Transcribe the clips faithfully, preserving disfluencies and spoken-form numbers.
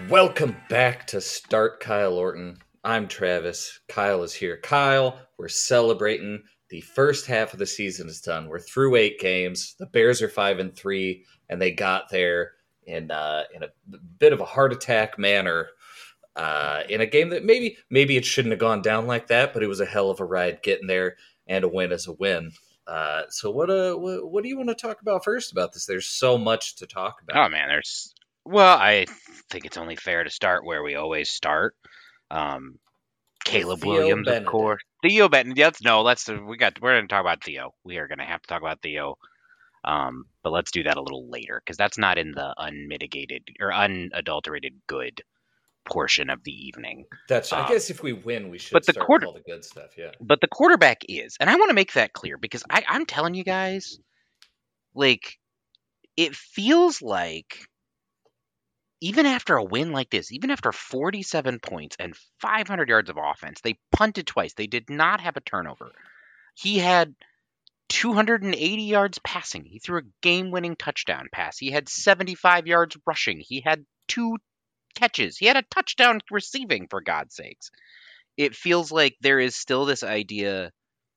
Welcome back to Start Kyle Orton. I'm Travis. Kyle is here. Kyle, we're celebrating the first half of the season is done. We're through eight games. The Bears are five and three, and they got there in uh, in a bit of a heart attack manner. Uh, in a game that maybe maybe it shouldn't have gone down like that, but it was a hell of a ride getting there, and a win is a win. Uh, so what uh what, what do you want to talk about first about this? There's so much to talk about. Oh man, there's well, I think it's only fair to start where we always start. Um, Caleb Theo Williams, Benedict. of course. Theo Benton. Let's no, let's we got we're gonna talk about Theo. We are gonna have to talk about Theo. Um, but let's do that a little later because that's not in the unmitigated or unadulterated good portion of the evening. That's. I Um, guess if we win, we should but the start quarter, with all the good stuff. Yeah. but the quarterback is, and I want to make that clear because I, I'm telling you guys, like, it feels like even after a win like this, even after forty-seven points and five hundred yards of offense, they punted twice. They did not have a turnover. He had two hundred eighty yards passing. He threw a game-winning touchdown pass. He had seventy-five yards rushing. He had two catches. He had a touchdown receiving, for God's sakes. It feels like there is still this idea.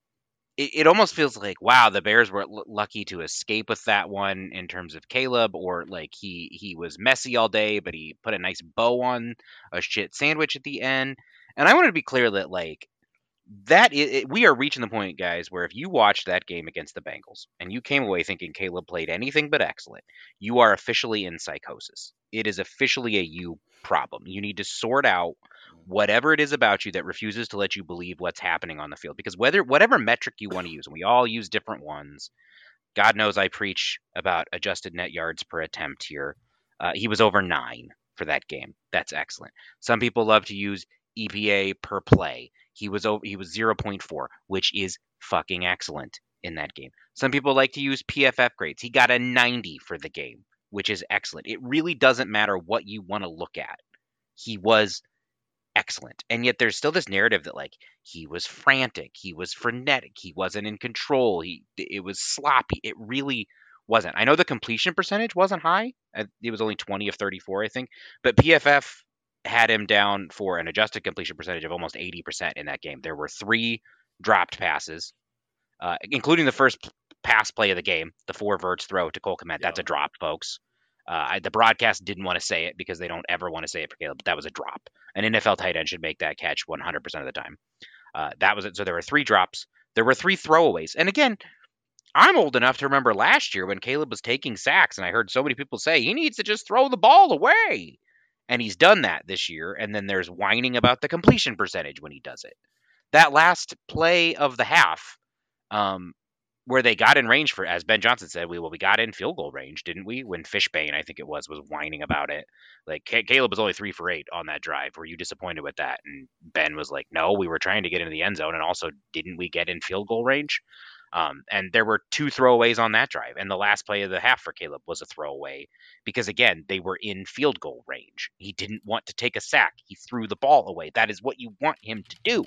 It, it almost feels like, wow, the Bears were l- lucky to escape with that one in terms of Caleb, or like he he was messy all day, but he put a nice bow on a shit sandwich at the end. And I want to be clear that like that is, it, we are reaching the point, guys, where if you watched that game against the Bengals and you came away thinking Caleb played anything but excellent, you are officially in psychosis. It is officially a you problem. You need to sort out whatever it is about you that refuses to let you believe what's happening on the field. Because whether whatever metric you want to use, and we all use different ones. God knows I preach about adjusted net yards per attempt here. Uh, he was over nine for that game. That's excellent. Some people love to use E P A per play. He was over, he was zero point four, which is fucking excellent in that game. Some people like to use P F F grades. He got a ninety for the game, which is excellent. It really doesn't matter what you want to look at. He was excellent. And yet there's still this narrative that like he was frantic, he was frenetic, he wasn't in control, he it was sloppy. It really wasn't. I know the completion percentage wasn't high. uh, It was only twenty of thirty-four, I think, but P F F had him down for an adjusted completion percentage of almost eighty percent in that game. There were three dropped passes, uh, including the first p- pass play of the game, the four verts throw to Cole Kmet. That's Yeah. a drop, folks. Uh, I, the broadcast didn't want to say it because they don't ever want to say it for Caleb, but that was a drop. An N F L tight end should make that catch one hundred percent of the time. Uh, that was it. So there were three drops. There were three throwaways. And again, I'm old enough to remember last year when Caleb was taking sacks, and I heard so many people say he needs to just throw the ball away. And he's done that this year. And then there's whining about the completion percentage when he does it. That last play of the half, um, where they got in range for, as Ben Johnson said, we well we got in field goal range, didn't we? When Fishbane, I think it was, was whining about it. Like Caleb was only three for eight on that drive. Were you disappointed with that? And Ben was like, no, we were trying to get into the end zone, and also didn't we get in field goal range? Um, and there were two throwaways on that drive, and the last play of the half for Caleb was a throwaway because again they were in field goal range. He didn't want to take a sack; he threw the ball away. That is what you want him to do.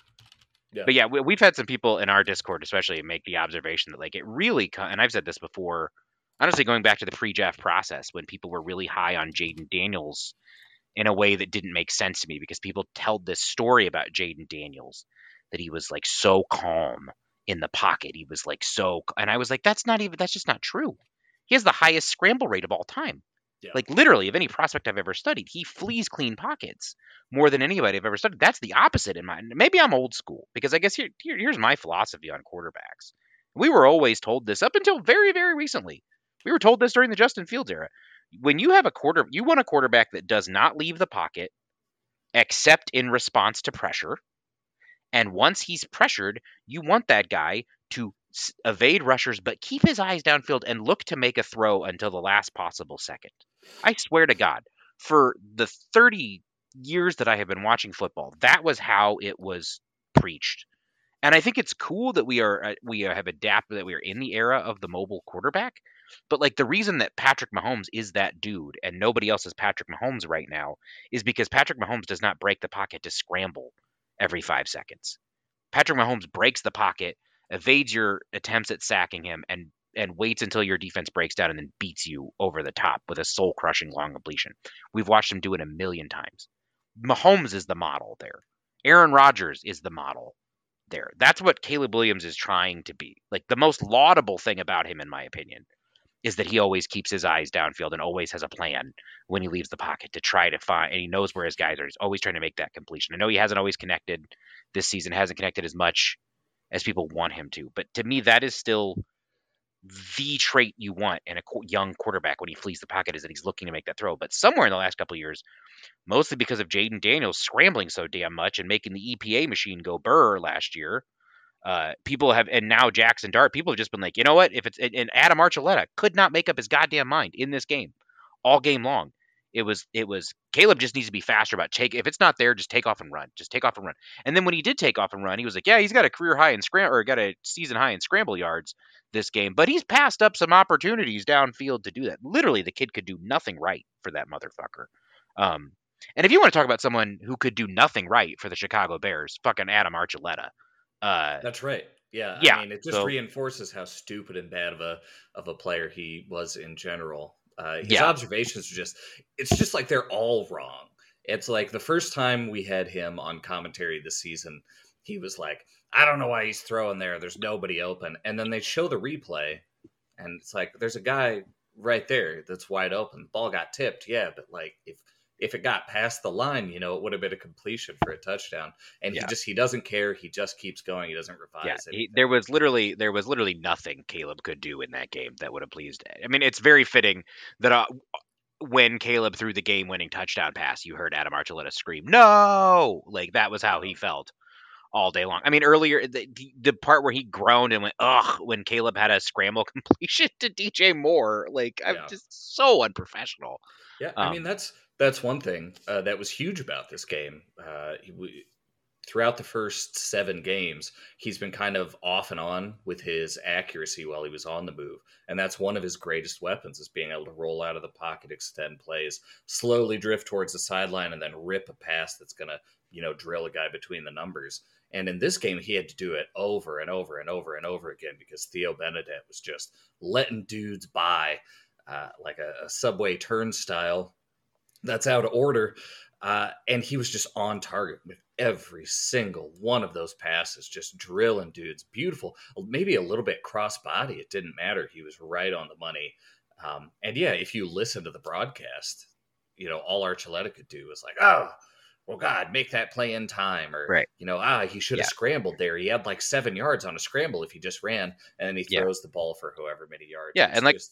Yeah. But yeah, we, we've had some people in our Discord, especially, make the observation that like it really, and I've said this before, honestly, going back to the pre-draft process when people were really high on Jaden Daniels in a way that didn't make sense to me because people told this story about Jaden Daniels that he was like so calm in the pocket. He was like so, and I was like, that's not even, that's just not true. He has the highest scramble rate of all time. Yeah. Like literally of any prospect I've ever studied, he flees clean pockets more than anybody I've ever studied. That's the opposite in mind. Maybe I'm old school because I guess here, here here's my philosophy on quarterbacks. We were always told this up until very, very recently. We were told this during the Justin Fields era. When you have a quarter, you want a quarterback that does not leave the pocket except in response to pressure. And once he's pressured, you want that guy to s- evade rushers, but keep his eyes downfield and look to make a throw until the last possible second. I swear to God, for the thirty years that I have been watching football, that was how it was preached. And I think it's cool that we are uh, we have adapted, that we are in the era of the mobile quarterback. But like the reason that Patrick Mahomes is that dude and nobody else is Patrick Mahomes right now is because Patrick Mahomes does not break the pocket to scramble every five seconds. Patrick Mahomes breaks the pocket, evades your attempts at sacking him, and and waits until your defense breaks down and then beats you over the top with a soul-crushing long completion. We've watched him do it a million times. Mahomes is the model there. Aaron Rodgers is the model there. That's what Caleb Williams is trying to be. Like, the most laudable thing about him, in my opinion, is that he always keeps his eyes downfield and always has a plan when he leaves the pocket to try to find, and he knows where his guys are. He's always trying to make that completion. I know he hasn't always connected this season, hasn't connected as much as people want him to, but to me, that is still the trait you want in a young quarterback when he flees the pocket, is that he's looking to make that throw. But somewhere in the last couple of years, mostly because of Jaden Daniels scrambling so damn much and making the E P A machine go burr last year, Uh, people have, and now Jackson Dart, people have just been like, you know what? If it's, and Adam Archuleta could not make up his goddamn mind in this game all game long. It was, it was, Caleb just needs to be faster about take. If it's not there, just take off and run. Just take off and run. And then when he did take off and run, he was like, yeah, he's got a career high in scramble, or got a season high in scramble yards this game, but he's passed up some opportunities downfield to do that. Literally, the kid could do nothing right for that motherfucker. Um, and if you want to talk about someone who could do nothing right for the Chicago Bears, fucking Adam Archuleta. Uh, That's right. Yeah, yeah. I mean, it just so, reinforces how stupid and bad of a of a player he was in general. Uh, his Yeah. observations are just, it's just like they're all wrong. It's like the first time we had him on commentary this season, he was like, I don't know why he's throwing there. There's nobody open. And then they show the replay, and it's like, there's a guy right there that's wide open. The ball got tipped, yeah, but like if if it got past the line, you know, it would have been a completion for a touchdown. And Yeah. he just he doesn't care. He just keeps going. He doesn't revise yeah, it. he, there was literally there was literally nothing Caleb could do in that game that would have pleased. I mean, it's very fitting that uh, when Caleb threw the game-winning touchdown pass, you heard Adam Archuleta scream, "No!" Like, that was how he felt all day long. I mean, earlier, the, the, the part where he groaned and went, ugh, when Caleb had a scramble completion to D J Moore, like, I'm Yeah. just so unprofessional. Yeah, Um, I mean that's that's one thing uh, that was huge about this game. Uh, he, we, throughout the first seven games, he's been kind of off and on with his accuracy while he was on the move, and that's one of his greatest weapons, is being able to roll out of the pocket, extend plays, slowly drift towards the sideline, and then rip a pass that's going to, you know, drill a guy between the numbers. And in this game, he had to do it over and over and over and over again because Theo Benedette was just letting dudes by uh, like a, a subway turnstile that's out of order. Uh, and he was just on target with every single one of those passes, just drilling dudes. Beautiful. Maybe a little bit cross body. It didn't matter. He was right on the money. Um, and yeah, if you listen to the broadcast, you know, all Archuleta could do was like, oh, well, God, make that play in time. Or, Right. you know, ah, he should have Yeah. scrambled there. He had like seven yards on a scramble if he just ran, and then he Yeah. throws the ball for however many yards. Yeah, It's and like- just-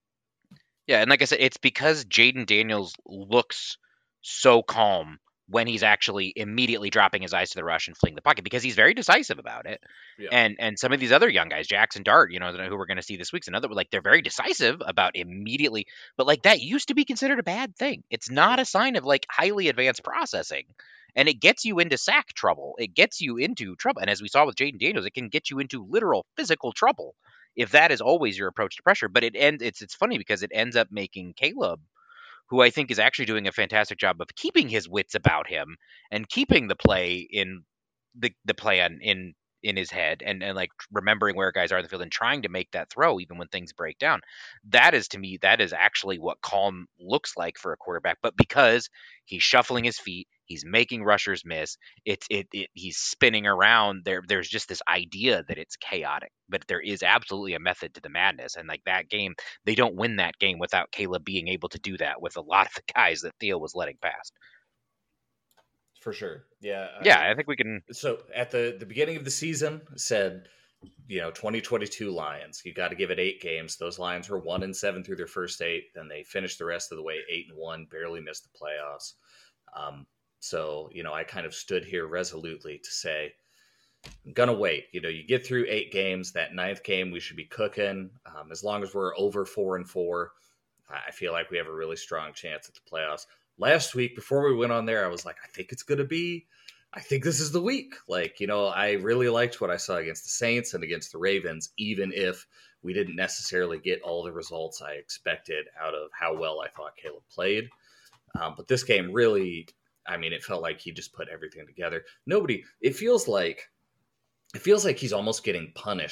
Yeah, and like I said, it's because Jaden Daniels looks so calm when he's actually immediately dropping his eyes to the rush and fleeing the pocket, because he's very decisive about it. Yeah. And and some of these other young guys, Jackson Dart, you know, who we're going to see this week's another, like, they're very decisive about immediately, but like, that used to be considered a bad thing. It's not a sign of like highly advanced processing, and it gets you into sack trouble. It gets you into trouble, and as we saw with Jaden Daniels, it can get you into literal physical trouble if that is always your approach to pressure. But it ends. It's it's funny because it ends up making Caleb, who I think is actually doing a fantastic job of keeping his wits about him and keeping the play in the the plan in in his head, and, and like remembering where guys are in the field and trying to make that throw even when things break down. That is, to me, that is actually what calm looks like for a quarterback. But because he's shuffling his feet, he's making rushers miss, it's it, it he's spinning around there. There's just this idea that it's chaotic, but there is absolutely a method to the madness. And like, that game, they don't win that game without Caleb being able to do that with a lot of the guys that Theo was letting past. For sure. Yeah. Yeah, I- I think we can. So at the, the beginning of the season, said, you know, twenty twenty-two Lions, you got to give it eight games. Those Lions were one and seven through their first eight. Then they finished the rest of the way eight and one, barely missed the playoffs. Um, so, you know, I kind of stood here resolutely to say, I'm going to wait. You know, you get through eight games, that ninth game, we should be cooking. Um, as long as we're over four and four, I feel like we have a really strong chance at the playoffs. Last week, before we went on there, I was like, I think it's going to be, I think this is the week. Like, you know, I really liked what I saw against the Saints and against the Ravens, even if we didn't necessarily get all the results I expected out of how well I thought Caleb played. Um, but this game really, I mean, it felt like he just put everything together. Nobody, it feels like, it feels like he's almost getting punished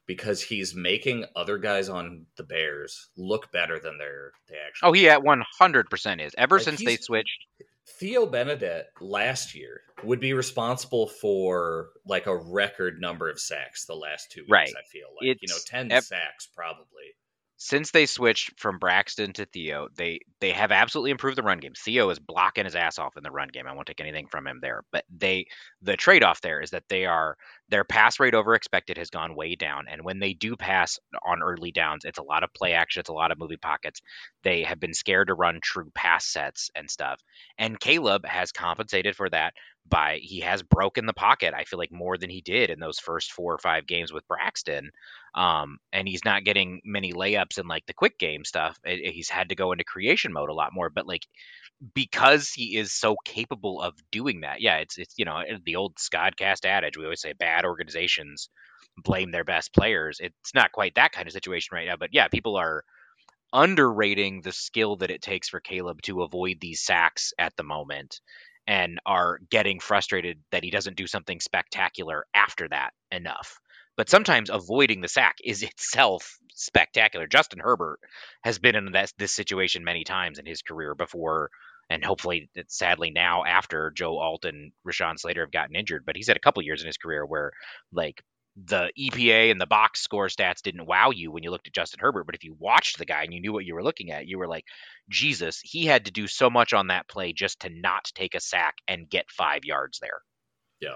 because he's making other guys on the Bears look better than they're they Oh, actually he at one hundred percent is. Ever like since they he's switched. Theo Benedette last year would be responsible for like a record number of sacks the last two weeks. Right. I feel like you know It's ten ev- sacks probably. since they switched from Braxton to Theo, they they have absolutely improved the run game. Theo is blocking his ass off in the run game. I won't take anything from him there, but they the trade off there is that they are their pass rate over expected has gone way down, and when they do pass on early downs, it's a lot of play action, it's a lot of moving pockets. They have been scared to run true pass sets and stuff, and Caleb has compensated for that by he has broken the pocket. I feel like more than he did in those first four or five games with Braxton. Um, and he's not getting many layups in like the quick game stuff. I- He's had to go into creation mode a lot more, but like because he is so capable of doing that, yeah, it's it's you know the old Scodcast adage. We always say bad organizations blame their best players. It's not quite that kind of situation right now, but yeah, people are underrating the skill that it takes for Caleb to avoid these sacks at the moment and are getting frustrated that he doesn't do something spectacular after that enough. But sometimes avoiding the sack is itself spectacular. Justin Herbert has been in this, this situation many times in his career before, and hopefully, sadly, now after Joe Alt and Rashawn Slater have gotten injured. But he's had a couple years in his career where, like, the E P A and the box score stats didn't wow you when you looked at Justin Herbert, but if you watched the guy and you knew what you were looking at, you were like, Jesus, he had to do so much on that play just to not take a sack and get five yards there. Yeah.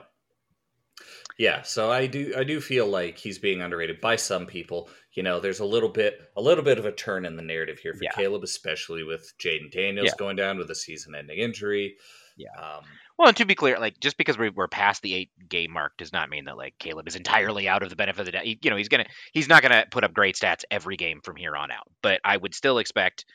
Yeah, so I do I do feel like he's being underrated by some people. You know, there's a little bit a little bit of a turn in the narrative here for Yeah. Caleb, especially with Jaden Daniels Yeah. going down with a season-ending injury. Yeah. Um, Well, and to be clear, like just because we- we're past the eight game mark does not mean that like Caleb is entirely out of the benefit of the doubt. He- You know, he's gonna he's not gonna put up great stats every game from here on out. But I would still expect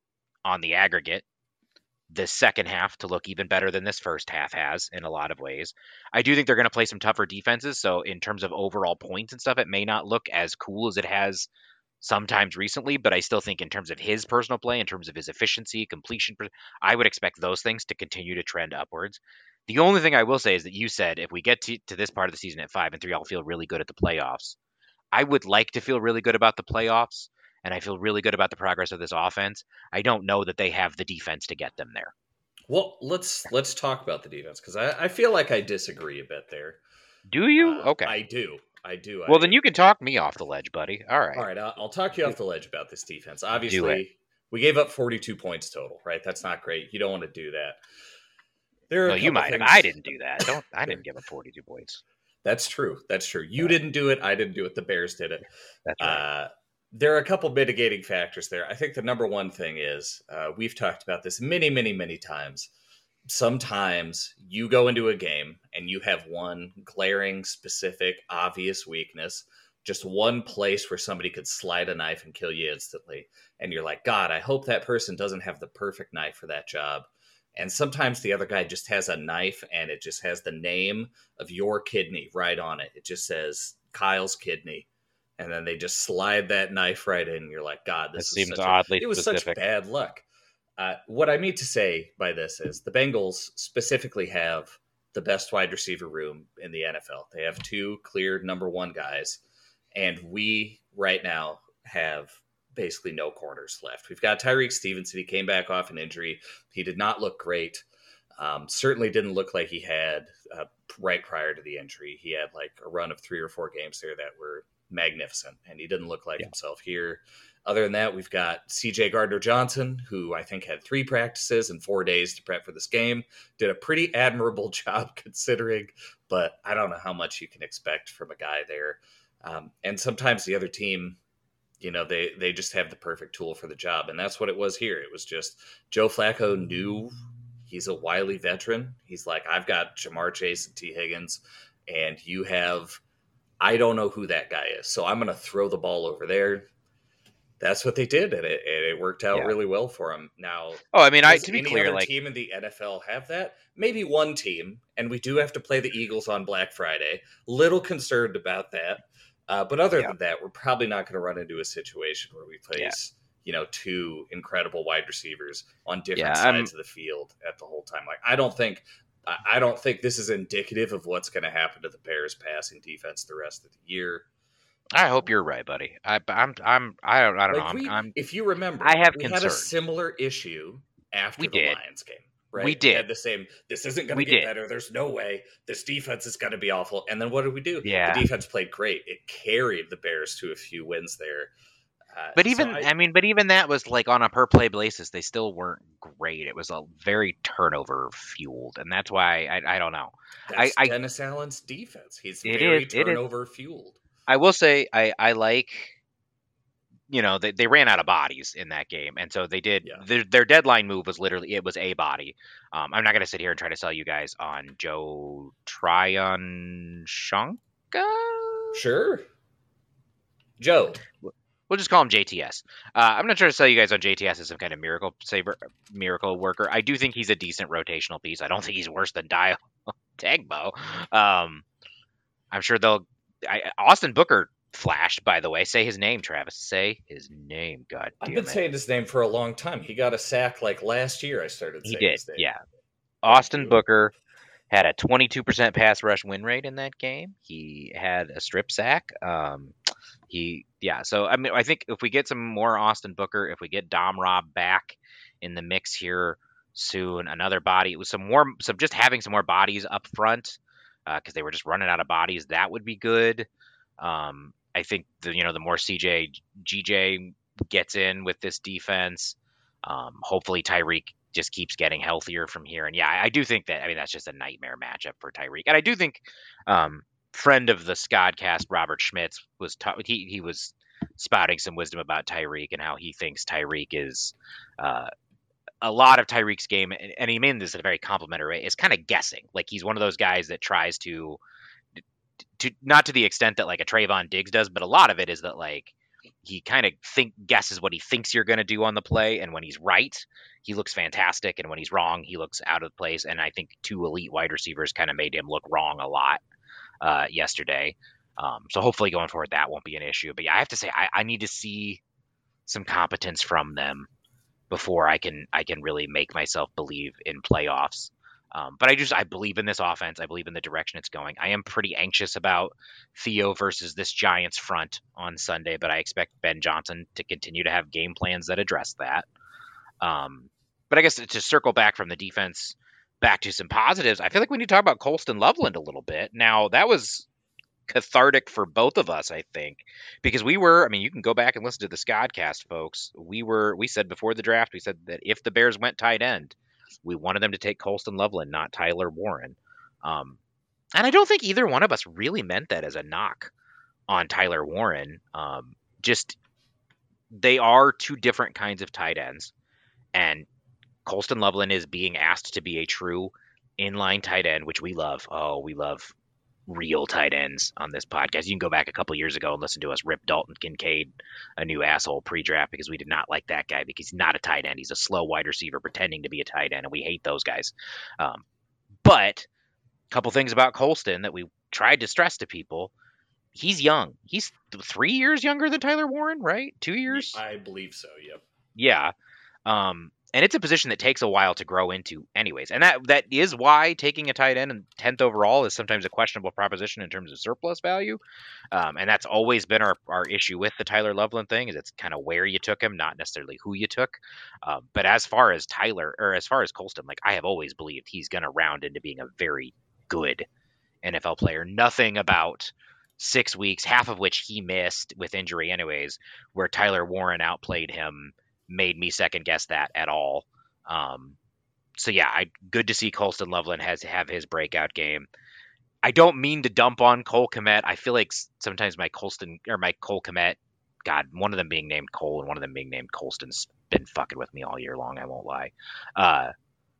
on the aggregate the second half to look even better than this first half has in a lot of ways. I do think they're going to play some tougher defenses. So in terms of overall points and stuff, it may not look as cool as it has sometimes recently, but I still think in terms of his personal play, in terms of his efficiency, completion, I would expect those things to continue to trend upwards. The only thing I will say is that you said if we get to, to this part of the season at five and three, I'll feel really good at the playoffs. I would like to feel really good about the playoffs, and I feel really good about the progress of this offense. I don't know that they have the defense to get them there. well, let's let's talk about the defense because I, I feel like I disagree a bit there. Do you? Uh, Okay. I do. I do. Well, I, then you can talk me off the ledge, buddy. All right. All right, I'll, I'll talk you off the ledge about this defense. Do it. Obviously, we gave up forty-two points total, right? That's not great. You don't want to do that. There are No, a you couple might have. things- I didn't do that. Don't. I didn't give up forty-two points. That's true. That's true. You didn't do it. I didn't do it. The Bears did it. That's right. Uh, there are a couple mitigating factors there. I think the number one thing is uh, we've talked about this many, many, many times. Sometimes you go into a game and you have one glaring, specific, obvious weakness, just one place where somebody could slide a knife and kill you instantly. And you're like, God, I hope that person doesn't have the perfect knife for that job. And sometimes the other guy just has a knife and it just has the name of your kidney right on it. It just says Kyle's kidney. And then they just slide that knife right in. And you're like, God, this That is seems such oddly a, it was specific. such bad luck. Uh, what I mean to say by this is the Bengals specifically have the best wide receiver room in the N F L. They have two clear number one guys. And we right now have basically no corners left. We've got Tyreek Stevenson. He came back off an injury. He did not look great. Um, certainly didn't look like he had uh, right prior to the injury. He had like a run of three or four games there that were magnificent, and he didn't look like Yeah. himself here. Other than that, we've got C J Gardner-Johnson, who I think had three practices and four days to prep for this game. Did a pretty admirable job considering, but I don't know how much you can expect from a guy there. Um, and sometimes the other team, you know, they, they just have the perfect tool for the job. And that's what it was here. It was just Joe Flacco knew he's a wily veteran. He's like, I've got Jamar Chase and T. Higgins, and you have, I don't know who that guy is. So I'm going to throw the ball over there. That's what they did, and it, and it worked out Yeah. really well for him. Now, Oh, I mean, I does to be any clear, other like team in the N F L have that? Maybe one team, and we do have to play the Eagles on Black Friday. Little concerned about that. Uh, but other Yeah. than that, we're probably not going to run into a situation where we place, Yeah. you know, two incredible wide receivers on different Yeah, sides I'm- of the field at the whole time. Like, I don't think, I I don't think this is indicative of what's going to happen to the Bears' passing defense the rest of the year. I hope you're right, buddy. I, I'm, I'm, I don't, I don't know. Like I'm, we, I'm, if you remember, I have we had a concerns. similar issue We after the did, Lions game, we right? We did, had the same. This isn't going to we get did. better. There's no way. This defense is going to be awful. And then what did we do? The Yeah. defense played great. It carried the Bears to a few wins there. Uh, But so even, I, I mean, but even that was like on a per play basis, they still weren't great. It was a very turnover fueled, and that's why I, I don't know. I, that's I, Dennis Allen's defense. He's it is, very it is. turnover fueled. I will say, I, I like, you know, they, they ran out of bodies in that game, and so they did. Yeah, Their, their deadline move was literally it was a body. Um, I'm not going to sit here and try to sell you guys on Joe Tryon Shonka. sure. Joe, We'll just call him J T S. Uh, I'm not trying to sell you guys on J T S as some kind of miracle saver, miracle worker. I do think he's a decent rotational piece. I don't think he's worse than Dial Tagbo. Um, I'm sure they'll. I, Austin Booker flashed, by the way. Say his name, Travis. Say his name. God I've damn been it. saying his name for a long time. He got a sack like last year. I started He saying did. his name. Yeah. Thank Austin you. Booker had a twenty-two percent pass rush win rate in that game. He had a strip sack. Um, he, yeah. So I mean, I think if we get some more Austin Booker, if we get Dom Rob back in the mix here soon, another body with some more, some just having some more bodies up front because uh, they were just running out of bodies, that would be good. Um, I think the you know the more C J G J gets in with this defense, um, hopefully Tyreek just keeps getting healthier from here. And yeah, I, I do think that I mean that's just a nightmare matchup for Tyreek. And I do think um, friend of the Scodcast, Robert Schmitz, was ta- he he was spouting some wisdom about Tyreek and how he thinks Tyreek is uh, a lot of Tyreek's game, and, and he made this in a very complimentary way. Is kind of guessing, like he's one of those guys that tries to to not to the extent that like a Trayvon Diggs does, but a lot of it is that like he kind of think guesses what he thinks you're going to do on the play, and when he's right, he looks fantastic, and when he's wrong, he looks out of place. And I think two elite wide receivers kind of made him look wrong a lot uh, yesterday. Um, so hopefully going forward that won't be an issue. But yeah, I have to say I, I need to see some competence from them before I can I can really make myself believe in playoffs. Um, but I just I believe in this offense. I believe in the direction it's going. I am pretty anxious about Theo versus this Giants front on Sunday, but I expect Ben Johnson to continue to have game plans that address that. Um, but I guess to circle back from the defense back to some positives, I feel like we need to talk about Colston Loveland a little bit. Now that was cathartic for both of us, I think, because we were, I mean, you can go back and listen to the Scodcast, folks. We were, we said before the draft, we said that if the Bears went tight end, we wanted them to take Colston Loveland, not Tyler Warren. Um, and I don't think either one of us really meant that as a knock on Tyler Warren. Um, just, they are two different kinds of tight ends. And Colston Loveland is being asked to be a true inline tight end, which we love. Oh, we love real tight ends on this podcast. You can go back a couple years ago and listen to us rip Dalton Kincaid a new asshole pre-draft because we did not like that guy because he's not a tight end. He's a slow wide receiver pretending to be a tight end, and we hate those guys. Um, but a couple things about Colston that we tried to stress to people. He's young. He's three years younger than Tyler Warren, right? Two years? I believe so, yep. Yeah. Um, and it's a position that takes a while to grow into anyways. And that that is why taking a tight end in tenth overall is sometimes a questionable proposition in terms of surplus value. Um, and that's always been our, our issue with the Tyler Loveland thing is it's kind of where you took him, not necessarily who you took. Uh, but as far as Tyler or as far as Colston, like I have always believed he's going to round into being a very good N F L player. Nothing about six weeks, half of which he missed with injury anyways, where Tyler Warren outplayed him made me second guess that at all. Um, so yeah, I good to see Colston Loveland has have his breakout game. I don't mean to dump on Cole Kmet. I feel like sometimes my Colston or my Cole Kmet, God, one of them being named Cole and one of them being named Colston's been fucking with me all year long. I won't lie. Uh,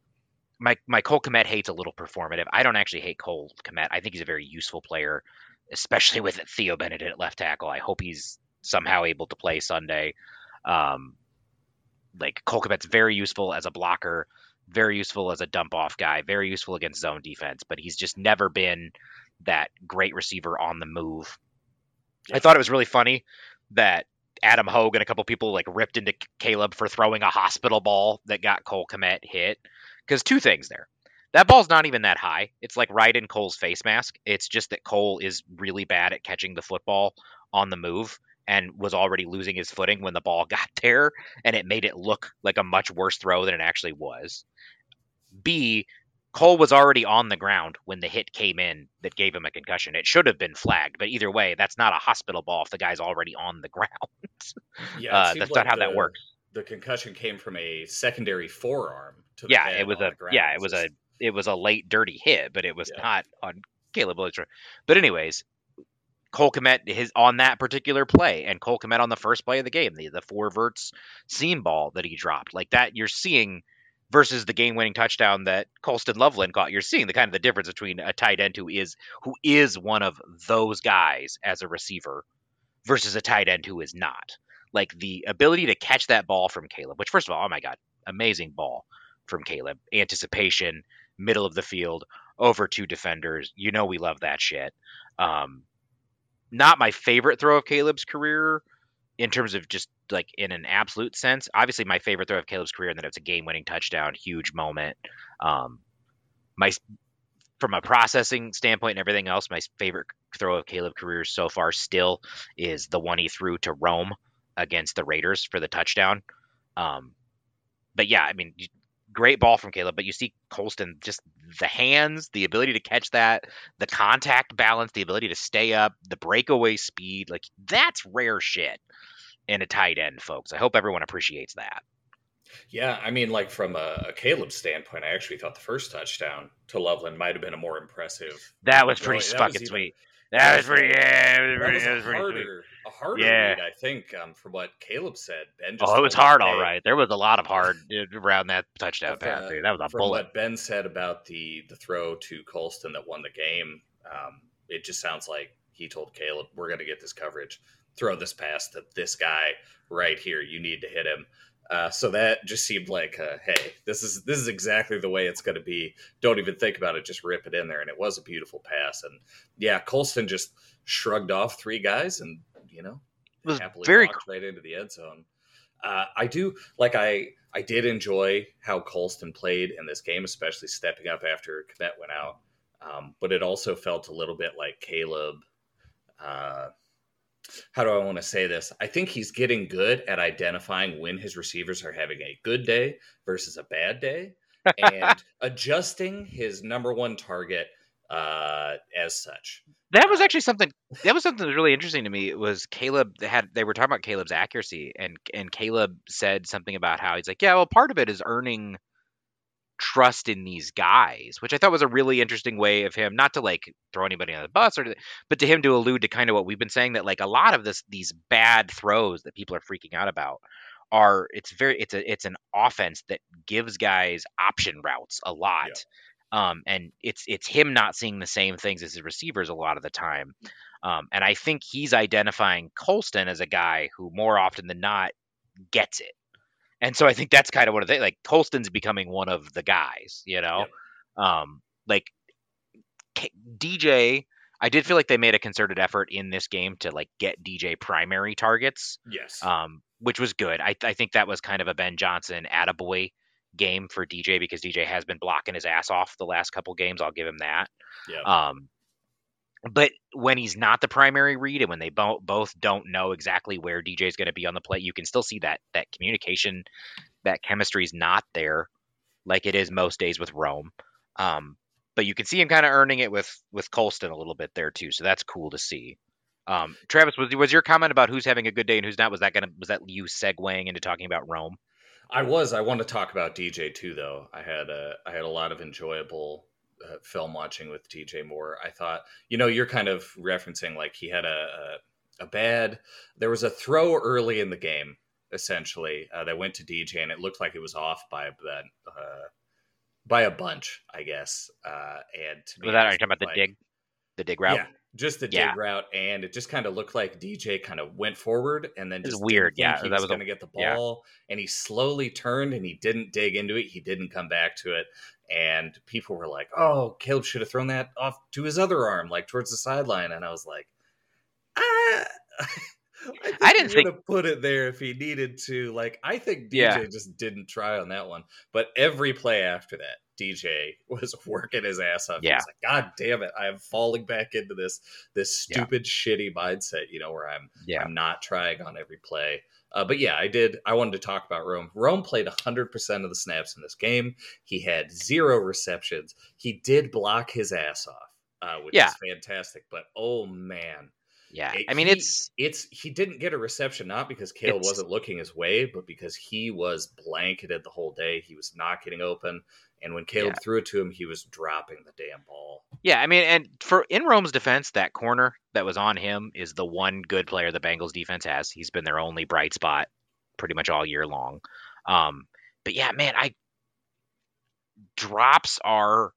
my my Cole Kmet hate's a little performative. I don't actually hate Cole Kmet. I think he's a very useful player, especially with Theo Benedict at left tackle. I hope he's somehow able to play Sunday. Um, Like Cole Kmet's very useful as a blocker, very useful as a dump off guy, very useful against zone defense, but he's just never been that great receiver on the move. Yeah. I thought it was really funny that Adam Hogue and a couple people like ripped into Caleb for throwing a hospital ball that got Cole Kmet hit. Because two things there. That ball's not even that high. It's like right in Cole's face mask. It's just that Cole is really bad at catching the football on the move and was already losing his footing when the ball got there, and it made it look like a much worse throw than it actually was. B, Cole was already on the ground when the hit came in that gave him a concussion. It should have been flagged, but either way, that's not a hospital ball if the guy's already on the ground. Yeah, it uh, seemed that's not like how that the works. the concussion came from a secondary forearm to the Yeah, head it was on a the ground. yeah, it was Just, a it was a late dirty hit, but it was yeah. not on Caleb Williams. But anyways, Cole Kmet his on that particular play, and Cole Kmet on the first play of the game, the the four verts seam ball that he dropped, like that you're seeing versus the game winning touchdown that Colston Loveland caught. You're seeing the kind of the difference between a tight end who is who is one of those guys as a receiver versus a tight end who is not. Like the ability to catch that ball from Caleb, which first of all, oh my god, amazing ball from Caleb. Anticipation, middle of the field, over two defenders. You know we love that shit. Um, not my favorite throw of Caleb's career in terms of just like in an absolute sense. Obviously, my favorite throw of Caleb's career, and that it's a game-winning touchdown, huge moment. Um, my from a processing standpoint and everything else, my favorite throw of Caleb's career so far still is the one he threw to Rome against the Raiders for the touchdown. Um, but yeah, I mean, great ball from Caleb, but you see Colston, just the hands, the ability to catch that, the contact balance, the ability to stay up, the breakaway speed, like that's rare shit in a tight end, folks. I hope everyone appreciates that. Yeah, I mean, like from a, a Caleb standpoint, I actually thought the first touchdown to Loveland might have been a more impressive. That was Throw. pretty That was fucking even sweet. that That was was pretty. like Yeah, it was that pretty, was that a was pretty sweet. harder a harder Yeah. read, I think, um, from what Caleb said. Ben just Oh, it was told him, hard, all "Hey," right. There was a lot of hard around that touchdown pass, uh, dude. That was a from bullet. what Ben said about the the throw to Colston that won the game. Um, it just sounds like he told Caleb, "We're going to get this coverage. Throw this pass to this guy right here. You need to hit him." Uh, so that just seemed like, uh, hey, this is this is exactly the way it's going to be. Don't even think about it; just rip it in there. And it was a beautiful pass. And yeah, Colston just shrugged off three guys, and you know, It was happily very walked right into the end zone. Uh, I do like I I did enjoy how Colston played in this game, especially stepping up after Kmet went out. Um, but it also felt a little bit like Caleb. Uh, how do I want to say this? I think he's getting good at identifying when his receivers are having a good day versus a bad day and adjusting his number one target uh, as such. That was Uh, actually something. That was something that was really interesting to me. It was Caleb they had. They were talking about Caleb's accuracy, and and Caleb said something about how he's like, yeah, well, part of it is earning trust in these guys, which I thought was a really interesting way of him not to like throw anybody on the bus or to, but to him to allude to kind of what we've been saying that like a lot of this these bad throws that people are freaking out about are it's very it's a it's an offense that gives guys option routes a yeah. lot. Um, and it's it's him not seeing the same things as his receivers a lot of the time. Um, and I think he's identifying Colston as a guy who more often than not gets it. And so I think that's kind of one of the like Colston's becoming one of the guys, you know. Yep. Um, like K- D J, I did feel like they made a concerted effort in this game to like get D J primary targets, Yes. um, which was good. I, I think that was kind of a Ben Johnson attaboy game for D J because D J has been blocking his ass off the last couple games. I'll give him that. Yeah. Um, but when he's not the primary read and when they both both don't know exactly where D J is going to be on the play, you can still see that that communication, that chemistry is not there like it is most days with Rome. Um, but you can see him kind of earning it with with Colston a little bit there too, so that's cool to see. Um, Travis, was was your comment about who's having a good day and who's not? Was that gonna was that you segueing into talking about Rome? I was. I want to talk about D J too, though. I had a I had a lot of enjoyable uh, film watching with D J Moore. I thought, you know, you're kind of referencing like he had a a, a bad. There was a throw early in the game, essentially, uh, that went to D J, and it looked like it was off by that uh, by a bunch, I guess. Uh, and to me, Was it that are you just talking about looked the like dig, the dig route? yeah, just the Yeah, dig route, and it just kind of looked like D J kind of went forward and then it's just weird. didn't think Yeah, he that was was a going to get the yeah. ball, and he slowly turned and he didn't dig into it. He didn't come back to it, and people were like, "Oh, Caleb should have thrown that off to his other arm, like towards the sideline." And I was like, "Ah." I I he didn't would think. have put it there if he needed to. Like, I think D J Yeah, just didn't try on that one. But every play after that, D J was working his ass off. He yeah, was like, God damn it, I am falling back into this this yeah, stupid, shitty mindset, you know, where I'm yeah, I'm not trying on every play. Uh, but yeah, I did. I wanted to talk about Rome. Rome played one hundred percent of the snaps in this game. He had zero receptions. He did block his ass off, uh, which yeah, is fantastic. But oh man, yeah. it, I mean, he it's it's he didn't get a reception not because Kale it's wasn't looking his way, but because he was blanketed the whole day. He was not getting open, and when yeah, Caleb threw it to him, he was dropping the damn ball. yeah. I mean, and for in Rome's defense, that corner that was on him is the one good player the Bengals defense has. He's been their only bright spot pretty much all year long. Um, but yeah, man, I drops are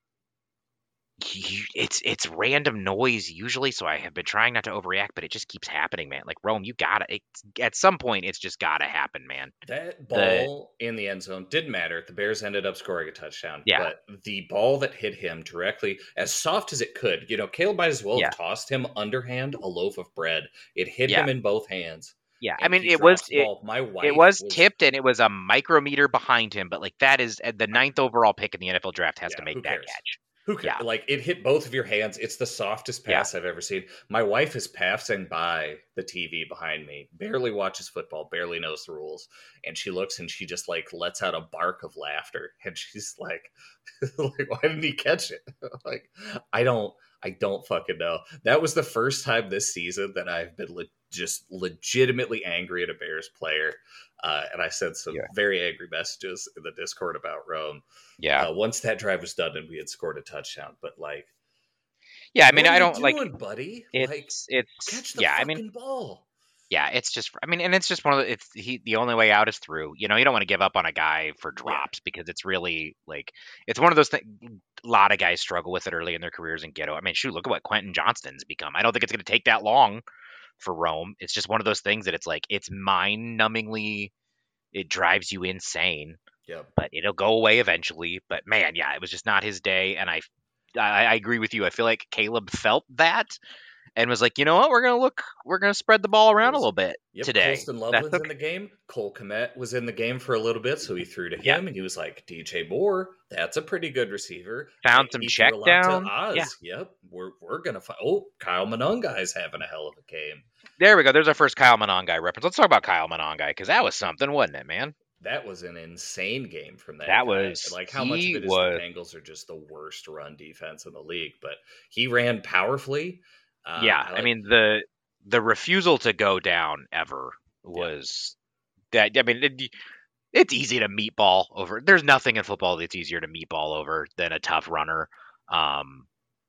it's it's random noise usually, so I have been trying not to overreact, but it just keeps happening, man. Like Rome, you gotta it, at some point, it's just gotta happen, man. That The ball in the end zone didn't matter. The Bears ended up scoring a touchdown, yeah, but the ball that hit him directly, as soft as it could, you know, Caleb might as well yeah, have tossed him underhand a loaf of bread. It hit yeah, him in both hands, yeah. I and mean, he it was drops the it ball. My it wife was was, tipped and it was a micrometer behind him, but like that is uh, the I, ninth overall pick in the N F L draft has to yeah, make who that cares? catch. Who cares? Yeah, Like, it hit both of your hands. It's the softest yeah, pass I've ever seen. My wife is passing by the T V behind me, barely watches football, barely knows the rules, and she looks and she just like lets out a bark of laughter, and she's like, "Like, why didn't he catch it?" Like, I don't, I don't fucking know. That was the first time this season that I've been le- just legitimately angry at a Bears player, uh, and I sent some yeah, very angry messages in the Discord about Rome yeah, uh, once that drive was done and we had scored a touchdown. But like, yeah. I mean, what are I you don't like doing, buddy? Like, it's it's catch the yeah. I mean, fucking ball. yeah, it's just I mean, and it's just one of the it's he the only way out is through. You know, you don't want to give up on a guy for Yeah. drops because it's really like it's one of those things. A lot of guys struggle with it early in their careers in ghetto. I mean, shoot, look at what Quentin Johnston's become. I don't think it's going to take that long for Rome. It's just one of those things that it's like it's mind-numbingly it drives you insane, Yep. but it'll go away eventually. But man, yeah, it was just not his day, and I I, I agree with you. I feel like Caleb felt that and was like, you know what, we're gonna look, we're gonna spread the ball It around a was, little bit yep. today. Colston That's Loveland's in okay. the game. Cole Komet was in the game for a little bit, so he threw to Yeah, him, and he was like, D J Moore, that's a pretty good receiver. found I, some he check threw a lot to downs. Yeah, Oz. Yep. We're we're gonna find. Oh, Kyle Mononga is having a hell of a game. there we go. There's our first Kyle Monongai reference. Let's talk about Kyle Monongai because that was something, wasn't it, man? That was an insane game from that That guy. was Like, how much of he it is the was Bengals are just the worst run defense in the league? But he ran powerfully. Uh, yeah. I I like, mean the the refusal to go down ever yeah, was that. I mean it, it's easy to meatball over. There's nothing in football that's easier to meatball over than a tough runner. Um,